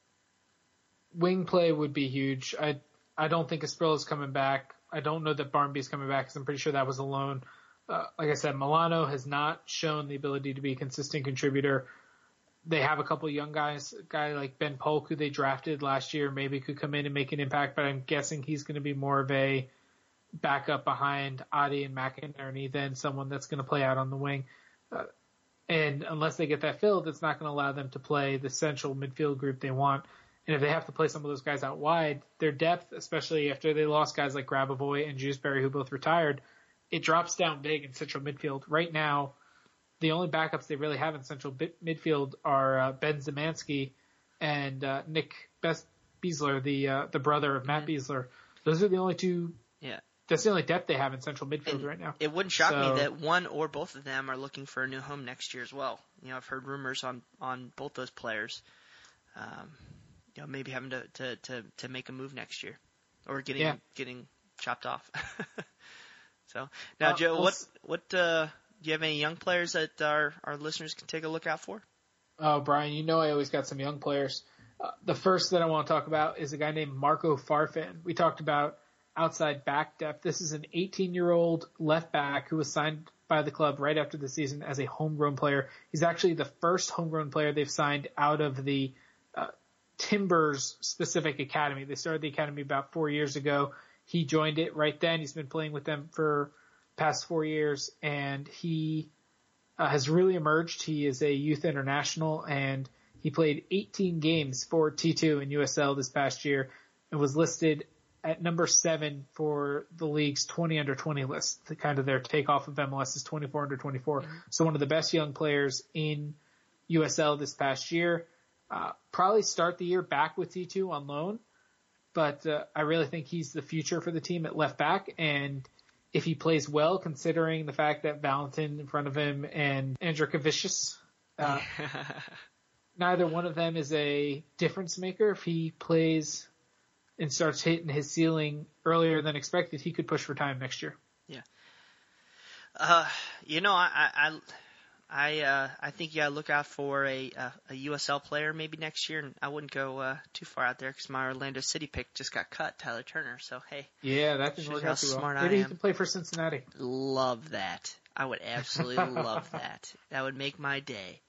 [SPEAKER 1] Wing play would be huge. I I don't think Asprilla's coming back. I don't know that Barmby's coming back because I'm pretty sure that was a loan. Uh, like I said, Milano has not shown the ability to be a consistent contributor. They have a couple young guys, a guy like Ben Polk, who they drafted last year, maybe could come in and make an impact, but I'm guessing he's going to be more of a backup behind Adi and McInerney than someone that's going to play out on the wing. Uh, and unless they get that filled, it's not going to allow them to play the central midfield group they want. And if they have to play some of those guys out wide, their depth, especially after they lost guys like Grabavoy and Jewsbury, who both retired, it drops down big in central midfield. Right now, the only backups they really have in central midfield are uh, Ben Zemanski and uh, Nick Bes- Beasler, the uh, the brother of Matt mm-hmm. Beasler. Those are the only two.
[SPEAKER 2] Yeah.
[SPEAKER 1] That's the only depth they have in central midfield
[SPEAKER 2] and
[SPEAKER 1] right now.
[SPEAKER 2] It wouldn't shock
[SPEAKER 1] so,
[SPEAKER 2] me that one or both of them are looking for a new home next year as well. You know, I've heard rumors on, on both those players. Um, you know, maybe having to, to, to, to make a move next year, or getting yeah. getting chopped off. So now, uh, Joe, we'll what s- what uh, do you have any young players that our our listeners can take a look out for?
[SPEAKER 1] Oh, Brian, you know I always got some young players. Uh, the first that I want to talk about is a guy named Marco Farfan. We talked about outside back depth. This is an eighteen-year-old left back who was signed by the club right after the season as a homegrown player. He's actually the first homegrown player they've signed out of the uh, Timbers specific academy. They started the academy about four years ago. He joined it right then. He's been playing with them for the past four years, and he uh, has really emerged. He is a youth international, and he played eighteen games for T two in U S L this past year and was listed at number seven for the league's twenty under twenty list, the kind of their takeoff of M L S is twenty-four under twenty-four. Mm-hmm. So one of the best young players in U S L this past year. Uh, probably start the year back with T two on loan, but uh, I really think he's the future for the team at left back. And if he plays well, considering the fact that Valentin in front of him and Andrew Kavicius, uh, neither one of them is a difference maker. If he plays and starts hitting his ceiling earlier than expected, he could push for time next year.
[SPEAKER 2] Yeah. Uh, you know, I, I, I, uh, I think you gotta look out for a, a, a U S L player maybe next year, and I wouldn't go, uh, too far out there because my Orlando City pick just got cut, Tyler Turner, so hey.
[SPEAKER 1] Yeah, that didn't work out too well. Maybe he can play for Cincinnati.
[SPEAKER 2] Love that. I would absolutely love that. That would make my day.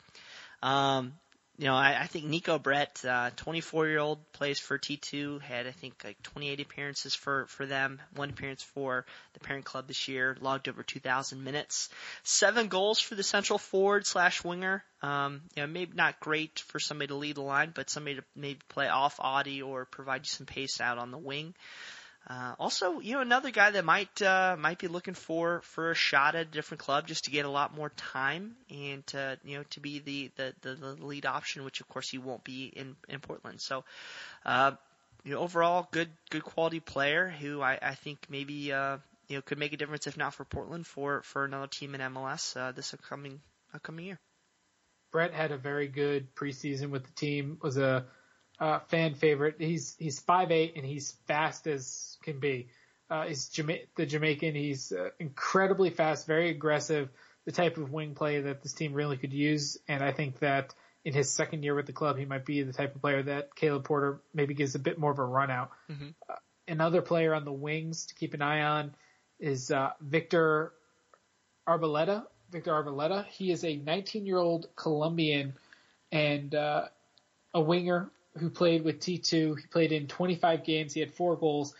[SPEAKER 2] Um, You know, I, I think Nico Brett, uh, twenty-four-year-old, plays for T two, had, I think, like twenty-eight appearances for, for them, one appearance for the parent club this year, logged over two thousand minutes, seven goals for the central forward slash winger. Um, you know, maybe not great for somebody to lead the line, but somebody to maybe play off Audie or provide you some pace out on the wing. Uh, also, you know, another guy that might, uh, might be looking for, for a shot at a different club just to get a lot more time and to, you know, to be the, the, the, the lead option, which of course he won't be in, in Portland. So, uh, you know, overall good, good quality player who I, I think maybe, uh, you know, could make a difference if not for Portland for, for another team in M L S, uh, this upcoming, upcoming year.
[SPEAKER 1] Brett had a very good preseason with the team, was a, Uh, fan favorite. He's he's five eight and he's fast as can be. Uh, he's Jama- the Jamaican. He's uh, incredibly fast, very aggressive, the type of wing play that this team really could use. And I think that in his second year with the club, he might be the type of player that Caleb Porter maybe gives a bit more of a run out. Mm-hmm. Uh, another player on the wings to keep an eye on is uh, Victor Arboleda. Victor Arboleda. He is a nineteen-year-old Colombian and uh, a winger who played with T two. He played in twenty-five games. He had four goals.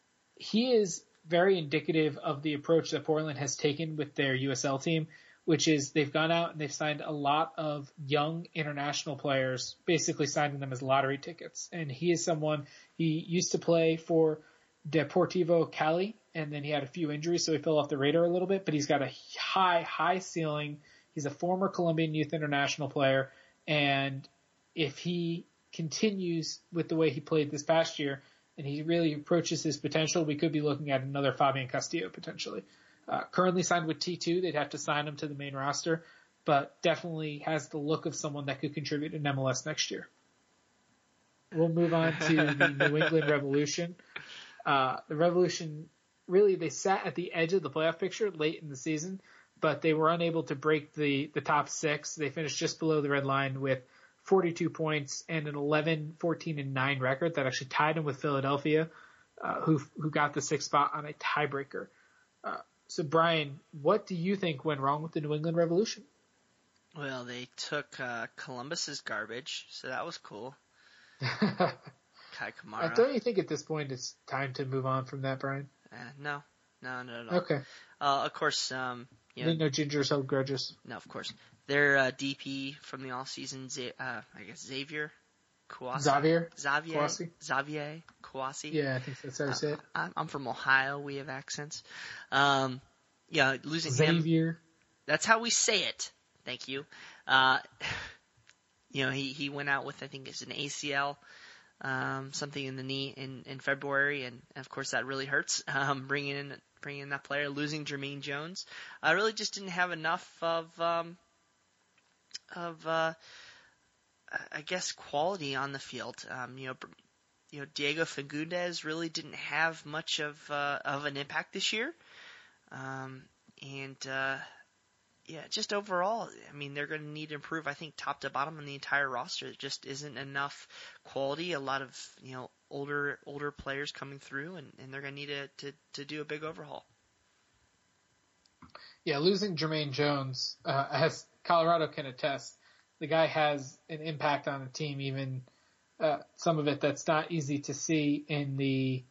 [SPEAKER 1] He is very indicative of the approach that Portland has taken with their U S L team, which is they've gone out and they've signed a lot of young international players, basically signing them as lottery tickets. And he is someone, he used to play for Deportivo Cali, and then he had a few injuries, so he fell off the radar a little bit, but he's got a high, high ceiling. He's a former Colombian youth international player, and if he continues with the way he played this past year and he really approaches his potential, we could be looking at another Fabian Castillo potentially. Uh, currently signed with T two. They'd have to sign him to the main roster, but definitely has the look of someone that could contribute in M L S next year. We'll move on to the New England Revolution. Uh, the Revolution, really, they sat at the edge of the playoff picture late in the season, but they were unable to break the, the top six. They finished just below the red line with forty-two points and an eleven, fourteen, and nine record that actually tied him with Philadelphia, uh, who who got the sixth spot on a tiebreaker. Uh, so, Brian, what do you think went wrong with the New England Revolution?
[SPEAKER 2] Well, they took uh, Columbus's garbage, so that was cool. Kai Kamara.
[SPEAKER 1] Uh, don't you think at this point it's time to move on from that, Brian?
[SPEAKER 2] Uh, no, no, no, no.
[SPEAKER 1] Okay.
[SPEAKER 2] Uh, of course, um, you
[SPEAKER 1] know,
[SPEAKER 2] know,
[SPEAKER 1] no gingers hold grudges.
[SPEAKER 2] No, of course. Their uh, D P from the all season, uh, I guess Xavier Kouassi.
[SPEAKER 1] Xavier?
[SPEAKER 2] Xavier.
[SPEAKER 1] Kouassi?
[SPEAKER 2] Xavier. Kouassi.
[SPEAKER 1] Yeah, I think that's how you say it.
[SPEAKER 2] Uh, I'm from Ohio. We have accents. Um, yeah, losing
[SPEAKER 1] Xavier.
[SPEAKER 2] him. That's how we say it. Thank you. Uh, you know, he, he went out with, I think it's an A C L, um, something in the knee in, in February, and of course that really hurts. Um, bringing in bringing in that player, losing Jermaine Jones, I uh, really just didn't have enough of um, of uh, I guess quality on the field. Um, you know, you know Diego Fagundez really didn't have much of uh, of an impact this year, um, and. Uh, Yeah, just overall, I mean, they're going to need to improve, I think, top to bottom on the entire roster. There just isn't enough quality, a lot of, you know, older older players coming through, and, and they're going to need to, to, to do a big overhaul.
[SPEAKER 1] Yeah, losing Jermaine Jones, uh, as Colorado can attest, the guy has an impact on a team, even uh, some of it that's not easy to see in the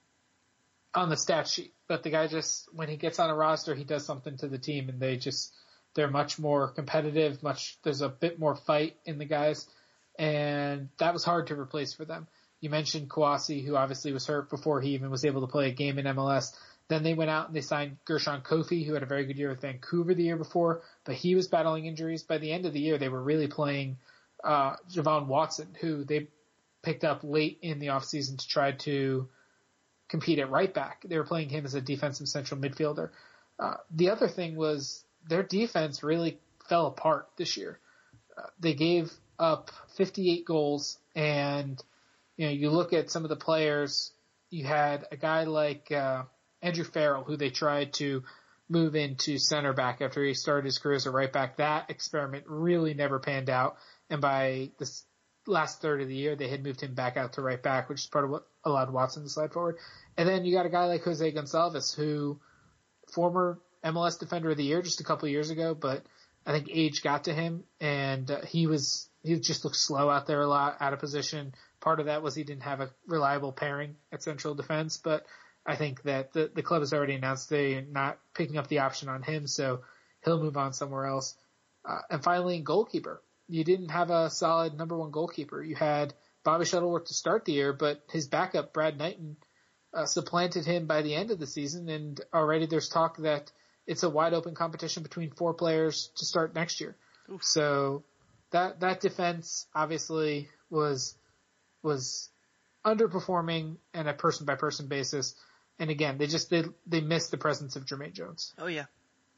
[SPEAKER 1] on the stat sheet. But the guy just, when he gets on a roster, he does something to the team, and they just, they're much more competitive, much, there's a bit more fight in the guys, and that was hard to replace for them. You mentioned Kouassi, who obviously was hurt before he even was able to play a game in M L S. Then they went out and they signed Gershon Kofi, who had a very good year with Vancouver the year before, but he was battling injuries. By the end of the year, they were really playing uh, Javon Watson, who they picked up late in the offseason to try to compete at right back. They were playing him as a defensive central midfielder. Uh, the other thing was their defense really fell apart this year. Uh, they gave up fifty-eight goals, and you know, you look at some of the players. You had a guy like uh, Andrew Farrell, who they tried to move into center back after he started his career as a right back. That experiment really never panned out, and by the last third of the year, they had moved him back out to right back, which is part of what allowed Watson to slide forward. And then you got a guy like Jose Gonçalves, who former M L S Defender of the Year just a couple of years ago, but I think age got to him, and uh, he was he just looked slow out there a lot, out of position. Part of that was he didn't have a reliable pairing at central defense, but I think that the, the club has already announced they're not picking up the option on him, so he'll move on somewhere else. Uh, and finally, goalkeeper. You didn't have a solid number one goalkeeper. You had Bobby Shuttleworth to start the year, but his backup, Brad Knighton, uh, supplanted him by the end of the season, and already there's talk that it's a wide open competition between four players to start next year. Oof. So that that defense obviously was was underperforming on a person by person basis. And again, they just they they missed the presence of Jermaine Jones.
[SPEAKER 2] Oh yeah.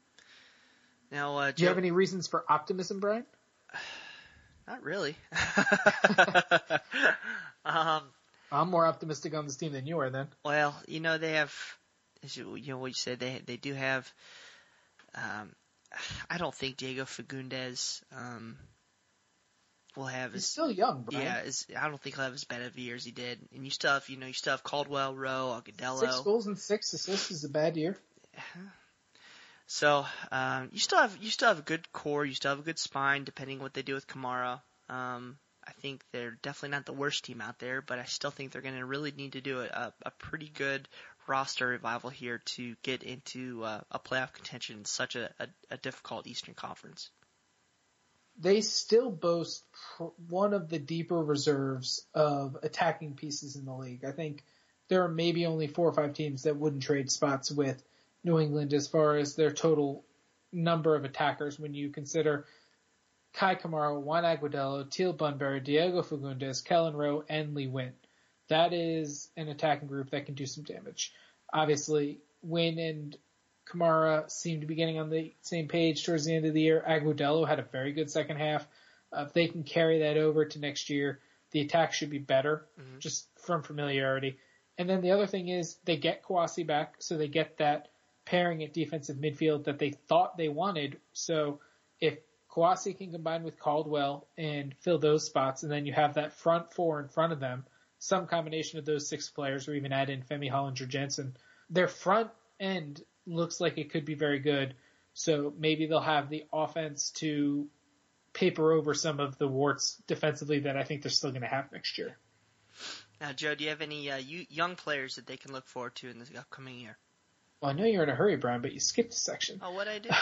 [SPEAKER 2] Now, uh, Joe,
[SPEAKER 1] do you have any reasons for optimism, Brian?
[SPEAKER 2] Not really. um,
[SPEAKER 1] I'm more optimistic on this team than you are. Then.
[SPEAKER 2] Well, you know they have, as you, you know what you said, they they do have. Um, I don't think Diego Fagundez um, will have.
[SPEAKER 1] He's
[SPEAKER 2] his,
[SPEAKER 1] still young, Brian.
[SPEAKER 2] Yeah, his, I don't think he'll have as bad of a year as he did. And you still have, you know, you still have Caldwell, Rowe, Agudelo.
[SPEAKER 1] Six goals and six assists is a bad year.
[SPEAKER 2] So um, you still have you still have a good core. You still have a good spine, depending what they do with Kamara. Um, I think they're definitely not the worst team out there, but I still think they're going to really need to do a, a pretty good roster revival here to get into uh, a playoff contention in such a, a, a difficult Eastern Conference.
[SPEAKER 1] They still boast pr- one of the deeper reserves of attacking pieces in the league. I think there are maybe only four or five teams that wouldn't trade spots with New England as far as their total number of attackers when you consider Kai Kamara, Juan Agudelo, Teal Bunbury, Diego Fagundez, Kellen Rowe, and Lee Wynn. That is an attacking group that can do some damage. Obviously, Wynn and Kamara seem to be getting on the same page towards the end of the year. Agudelo had a very good second half. Uh, if they can carry that over to next year, the attack should be better, mm-hmm. just from familiarity. And then the other thing is they get Kouassi back, so they get that pairing at defensive midfield that they thought they wanted. So if Kouassi can combine with Caldwell and fill those spots, and then you have that front four in front of them, some combination of those six players, or even add in Femi Hollinger-Jensen, their front end looks like it could be very good. So maybe they'll have the offense to paper over some of the warts defensively that I think they're still going to have next year.
[SPEAKER 2] Now, Joe, do you have any uh, young players that they can look forward to in the upcoming year?
[SPEAKER 1] Well, I know you're in a hurry, Brian, but you skipped a section.
[SPEAKER 2] Oh, what'd I do?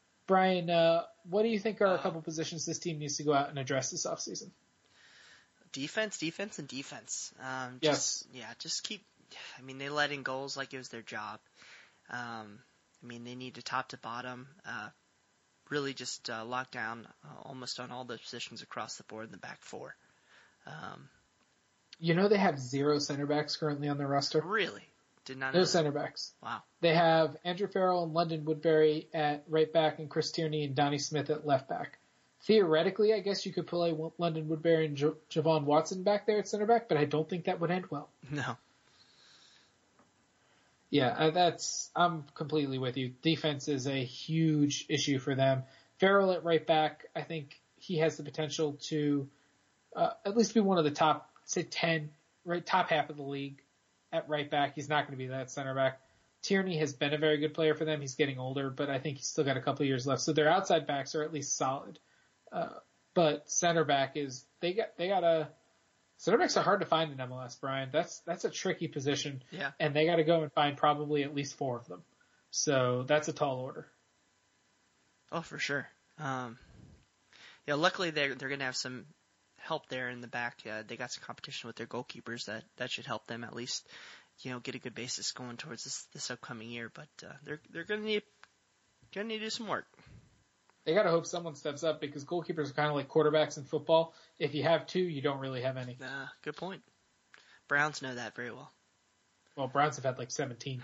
[SPEAKER 1] Brian, uh, what do you think are uh, a couple positions this team needs to go out and address this offseason?
[SPEAKER 2] Defense, defense, and defense. Um,
[SPEAKER 1] Yes.
[SPEAKER 2] Just, yeah, just keep. I mean, they let in goals like it was their job. Um, I mean, they need to top to bottom. Uh, really just uh, lock down uh, almost on all the positions across the board in the back four. Um,
[SPEAKER 1] You know they have zero center backs currently on their roster?
[SPEAKER 2] really? Did not know
[SPEAKER 1] No
[SPEAKER 2] that.
[SPEAKER 1] center backs.
[SPEAKER 2] Wow.
[SPEAKER 1] They have Andrew Farrell and London Woodbury at right back and Chris Tierney and Donnie Smith at left back. Theoretically, I guess you could play London Woodbury and jo- Javon Watson back there at center back, but I don't think that would end well.
[SPEAKER 2] No.
[SPEAKER 1] Yeah, that's, I'm completely with you. Defense is a huge issue for them. Farrell at right back, I think he has the potential to uh, at least be one of the top, say ten, right, top half of the league at right back. He's not going to be that center back. Tierney has been a very good player for them. He's getting older, but I think he's still got a couple of years left. So their outside backs are at least solid. Uh, but center back is, they got, they got a, center backs are hard to find in M L S, Brian. That's, that's a tricky position.
[SPEAKER 2] Yeah.
[SPEAKER 1] And they got to go and find probably at least four of them. So that's a tall order.
[SPEAKER 2] Oh, for sure. Um, yeah, luckily they're, they're going to have some help there in the back. Uh, they got some competition with their goalkeepers that, that should help them at least, you know, get a good basis going towards this, this upcoming year. But, uh, they're, they're going to need, going to need to do some work.
[SPEAKER 1] They got to hope someone steps up because goalkeepers are kind of like quarterbacks in football. If you have two, you don't really have any.
[SPEAKER 2] Uh, good point. Browns know that very well.
[SPEAKER 1] Well, Browns have had like seventeen.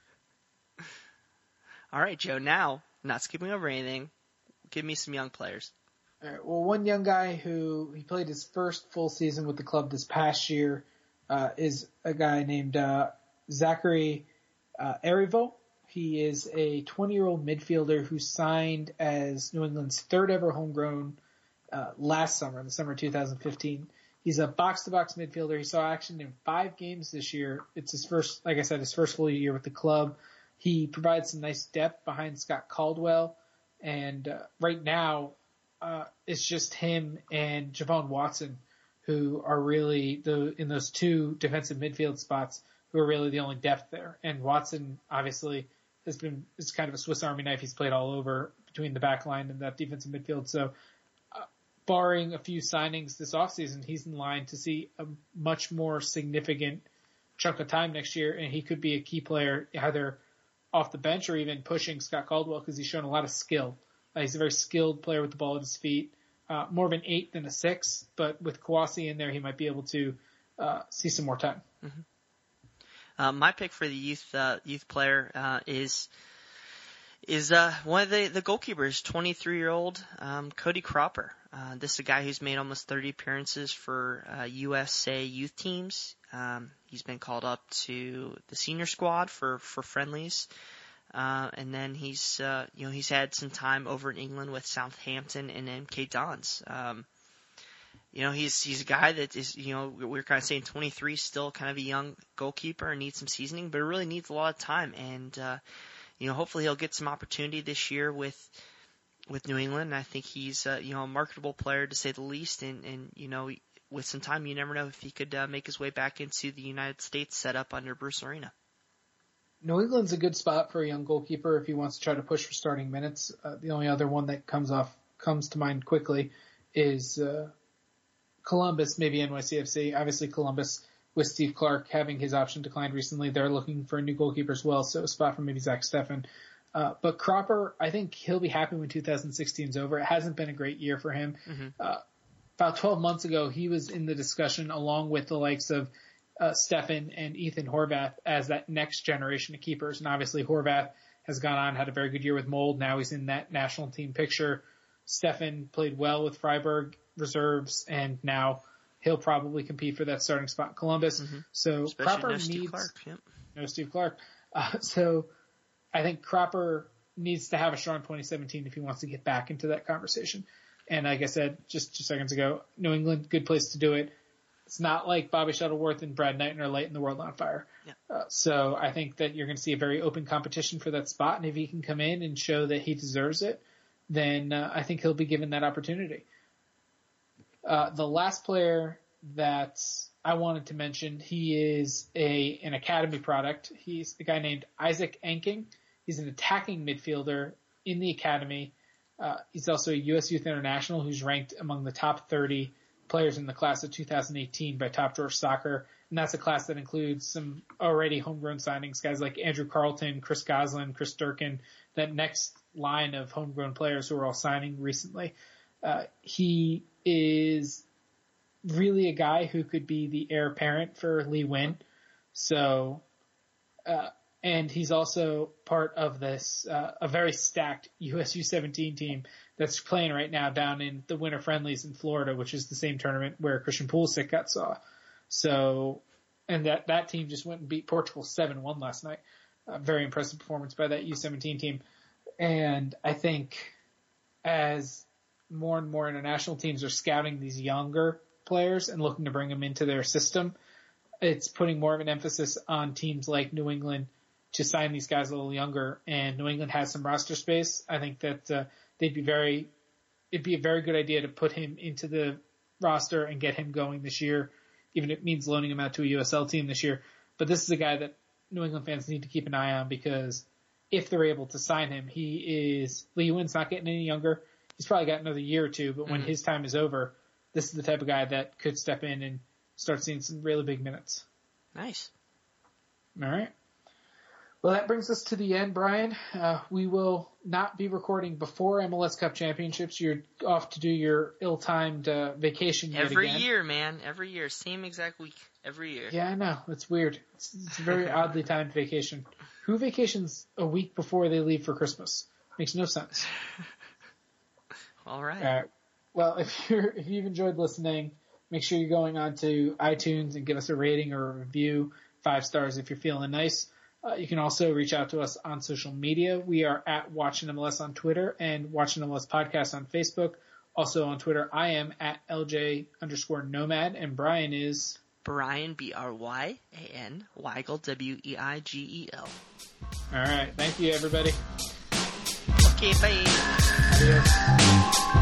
[SPEAKER 2] All right, Joe, now, not skipping over anything, give me some young players.
[SPEAKER 1] All right, well, one young guy who he played his first full season with the club this past year uh, is a guy named uh, Zachary uh, Erivo. He is a twenty-year-old midfielder who signed as New England's third ever homegrown uh, last summer, in the summer of two thousand fifteen. He's a box-to-box midfielder. He saw action in five games this year. It's his first, like I said, his first full year with the club. He provides some nice depth behind Scott Caldwell. And uh, right now, uh, it's just him and Javon Watson who are really, the in those two defensive midfield spots, who are really the only depth there. And Watson, obviously, has been, is kind of a Swiss Army knife. He's played all over between the back line and that defensive midfield. So, uh, barring a few signings this offseason, he's in line to see a much more significant chunk of time next year, and he could be a key player either off the bench or even pushing Scott Caldwell because he's shown a lot of skill. Uh, he's a very skilled player with the ball at his feet, uh, more of an eight than a six, but with Kouassi in there, he might be able to uh, see some more time.
[SPEAKER 2] Mm-hmm. Uh, my pick for the youth uh, youth player uh, is is uh, one of the, the goalkeepers, twenty-three-year-old um, Cody Cropper. Uh, this is a guy who's made almost thirty appearances for uh, U S A youth teams. Um, he's been called up to the senior squad for, for friendlies. Uh, and then he's, uh, you know, he's had some time over in England with Southampton and M K Dons. Um, you know, he's, he's a guy that is, you know, we're kind of saying twenty-three, still kind of a young goalkeeper and needs some seasoning, but it really needs a lot of time. And, uh, you know, hopefully he'll get some opportunity this year with, with New England. And I think he's, uh, you know, a marketable player to say the least. And, and, you know, with some time, you never know if he could uh, make his way back into the United States set up under Bruce Arena.
[SPEAKER 1] New England's a good spot for a young goalkeeper if he wants to try to push for starting minutes. Uh, the only other one that comes off comes to mind quickly is uh, Columbus, maybe N Y C F C. Obviously, Columbus with Steve Clark having his option declined recently, they're looking for a new goalkeeper as well. So a spot for maybe Zach Steffen. Uh, but Cropper, I think he'll be happy when two thousand sixteen is over. It hasn't been a great year for him.
[SPEAKER 2] Mm-hmm.
[SPEAKER 1] Uh, about twelve months ago, he was in the discussion along with the likes of Uh, Steffen and Ethan Horvath as that next generation of keepers. And obviously Horvath has gone on, had a very good year with Mold. Now he's in that national team picture. Steffen played well with Freiburg reserves, and now he'll probably compete for that starting spot in Columbus.
[SPEAKER 2] Mm-hmm.
[SPEAKER 1] So
[SPEAKER 2] Especially
[SPEAKER 1] Cropper
[SPEAKER 2] no
[SPEAKER 1] needs,
[SPEAKER 2] Steve Clark. Yep.
[SPEAKER 1] no Steve Clark. Uh, so I think Cropper needs to have a strong twenty seventeen if he wants to get back into that conversation. And like I said just two seconds ago, New England, good place to do it. It's not like Bobby Shuttleworth and Brad Knighton are lighting the world on fire.
[SPEAKER 2] Yeah.
[SPEAKER 1] Uh, so I think that you're going to see a very open competition for that spot. And if he can come in and show that he deserves it, then uh, I think he'll be given that opportunity. Uh, the last player that I wanted to mention, he is a an academy product. He's a guy named Isaac Enking. He's an attacking midfielder in the academy. Uh, he's also a U S Youth International who's ranked among the top thirty players in the class of two thousand eighteen by Top Drawer Soccer, and that's a class that includes some already homegrown signings, guys like Andrew Carlton, Chris Goslin, Chris Durkin, that next line of homegrown players who are all signing recently. Uh, he is really a guy who could be the heir apparent for Lee Nguyen. So, uh, and he's also part of this, uh, a very stacked U S U seventeen team that's playing right now down in the Winter Friendlies in Florida, which is the same tournament where Christian Pulisic got saw. So, and that, that team just went and beat Portugal seven one last night. A very impressive performance by that U seventeen team. And I think as more and more international teams are scouting these younger players and looking to bring them into their system, it's putting more of an emphasis on teams like New England to sign these guys a little younger. And New England has some roster space. I think that uh, they'd be very, it'd be a very good idea to put him into the roster and get him going this year, even if it means loaning him out to a U S L team this year. But this is a guy that New England fans need to keep an eye on, because if they're able to sign him, he is, Lee Nguyen's not getting any younger. He's probably got another year or two, but when mm-hmm. his time is over, this is the type of guy that could step in and start seeing some really big minutes.
[SPEAKER 2] Nice.
[SPEAKER 1] All right. Well, that brings us to the end, Brian. Uh, we will not be recording before M L S Cup Championships. You're off to do your ill-timed uh, vacation yet
[SPEAKER 2] Every
[SPEAKER 1] again.
[SPEAKER 2] year, man. Every year. Same exact week. Every year.
[SPEAKER 1] Yeah, I know. It's weird. It's, it's a very oddly timed vacation. Who vacations a week before they leave for Christmas? Makes no sense.
[SPEAKER 2] All right.
[SPEAKER 1] All right. Well, if you're if you've enjoyed listening, make sure you're going on to iTunes and give us a rating or a review, five stars if you're feeling nice. Uh, you can also reach out to us on social media. We are at Watchin' M L S on Twitter and Watchin' M L S Podcast on Facebook. Also on Twitter, I am at L J underscore Nomad, and Brian is
[SPEAKER 2] Brian, B R Y A N, Weigel, W E I G E L.
[SPEAKER 1] All right. Thank you, everybody.
[SPEAKER 2] Okay, bye.
[SPEAKER 1] Adios.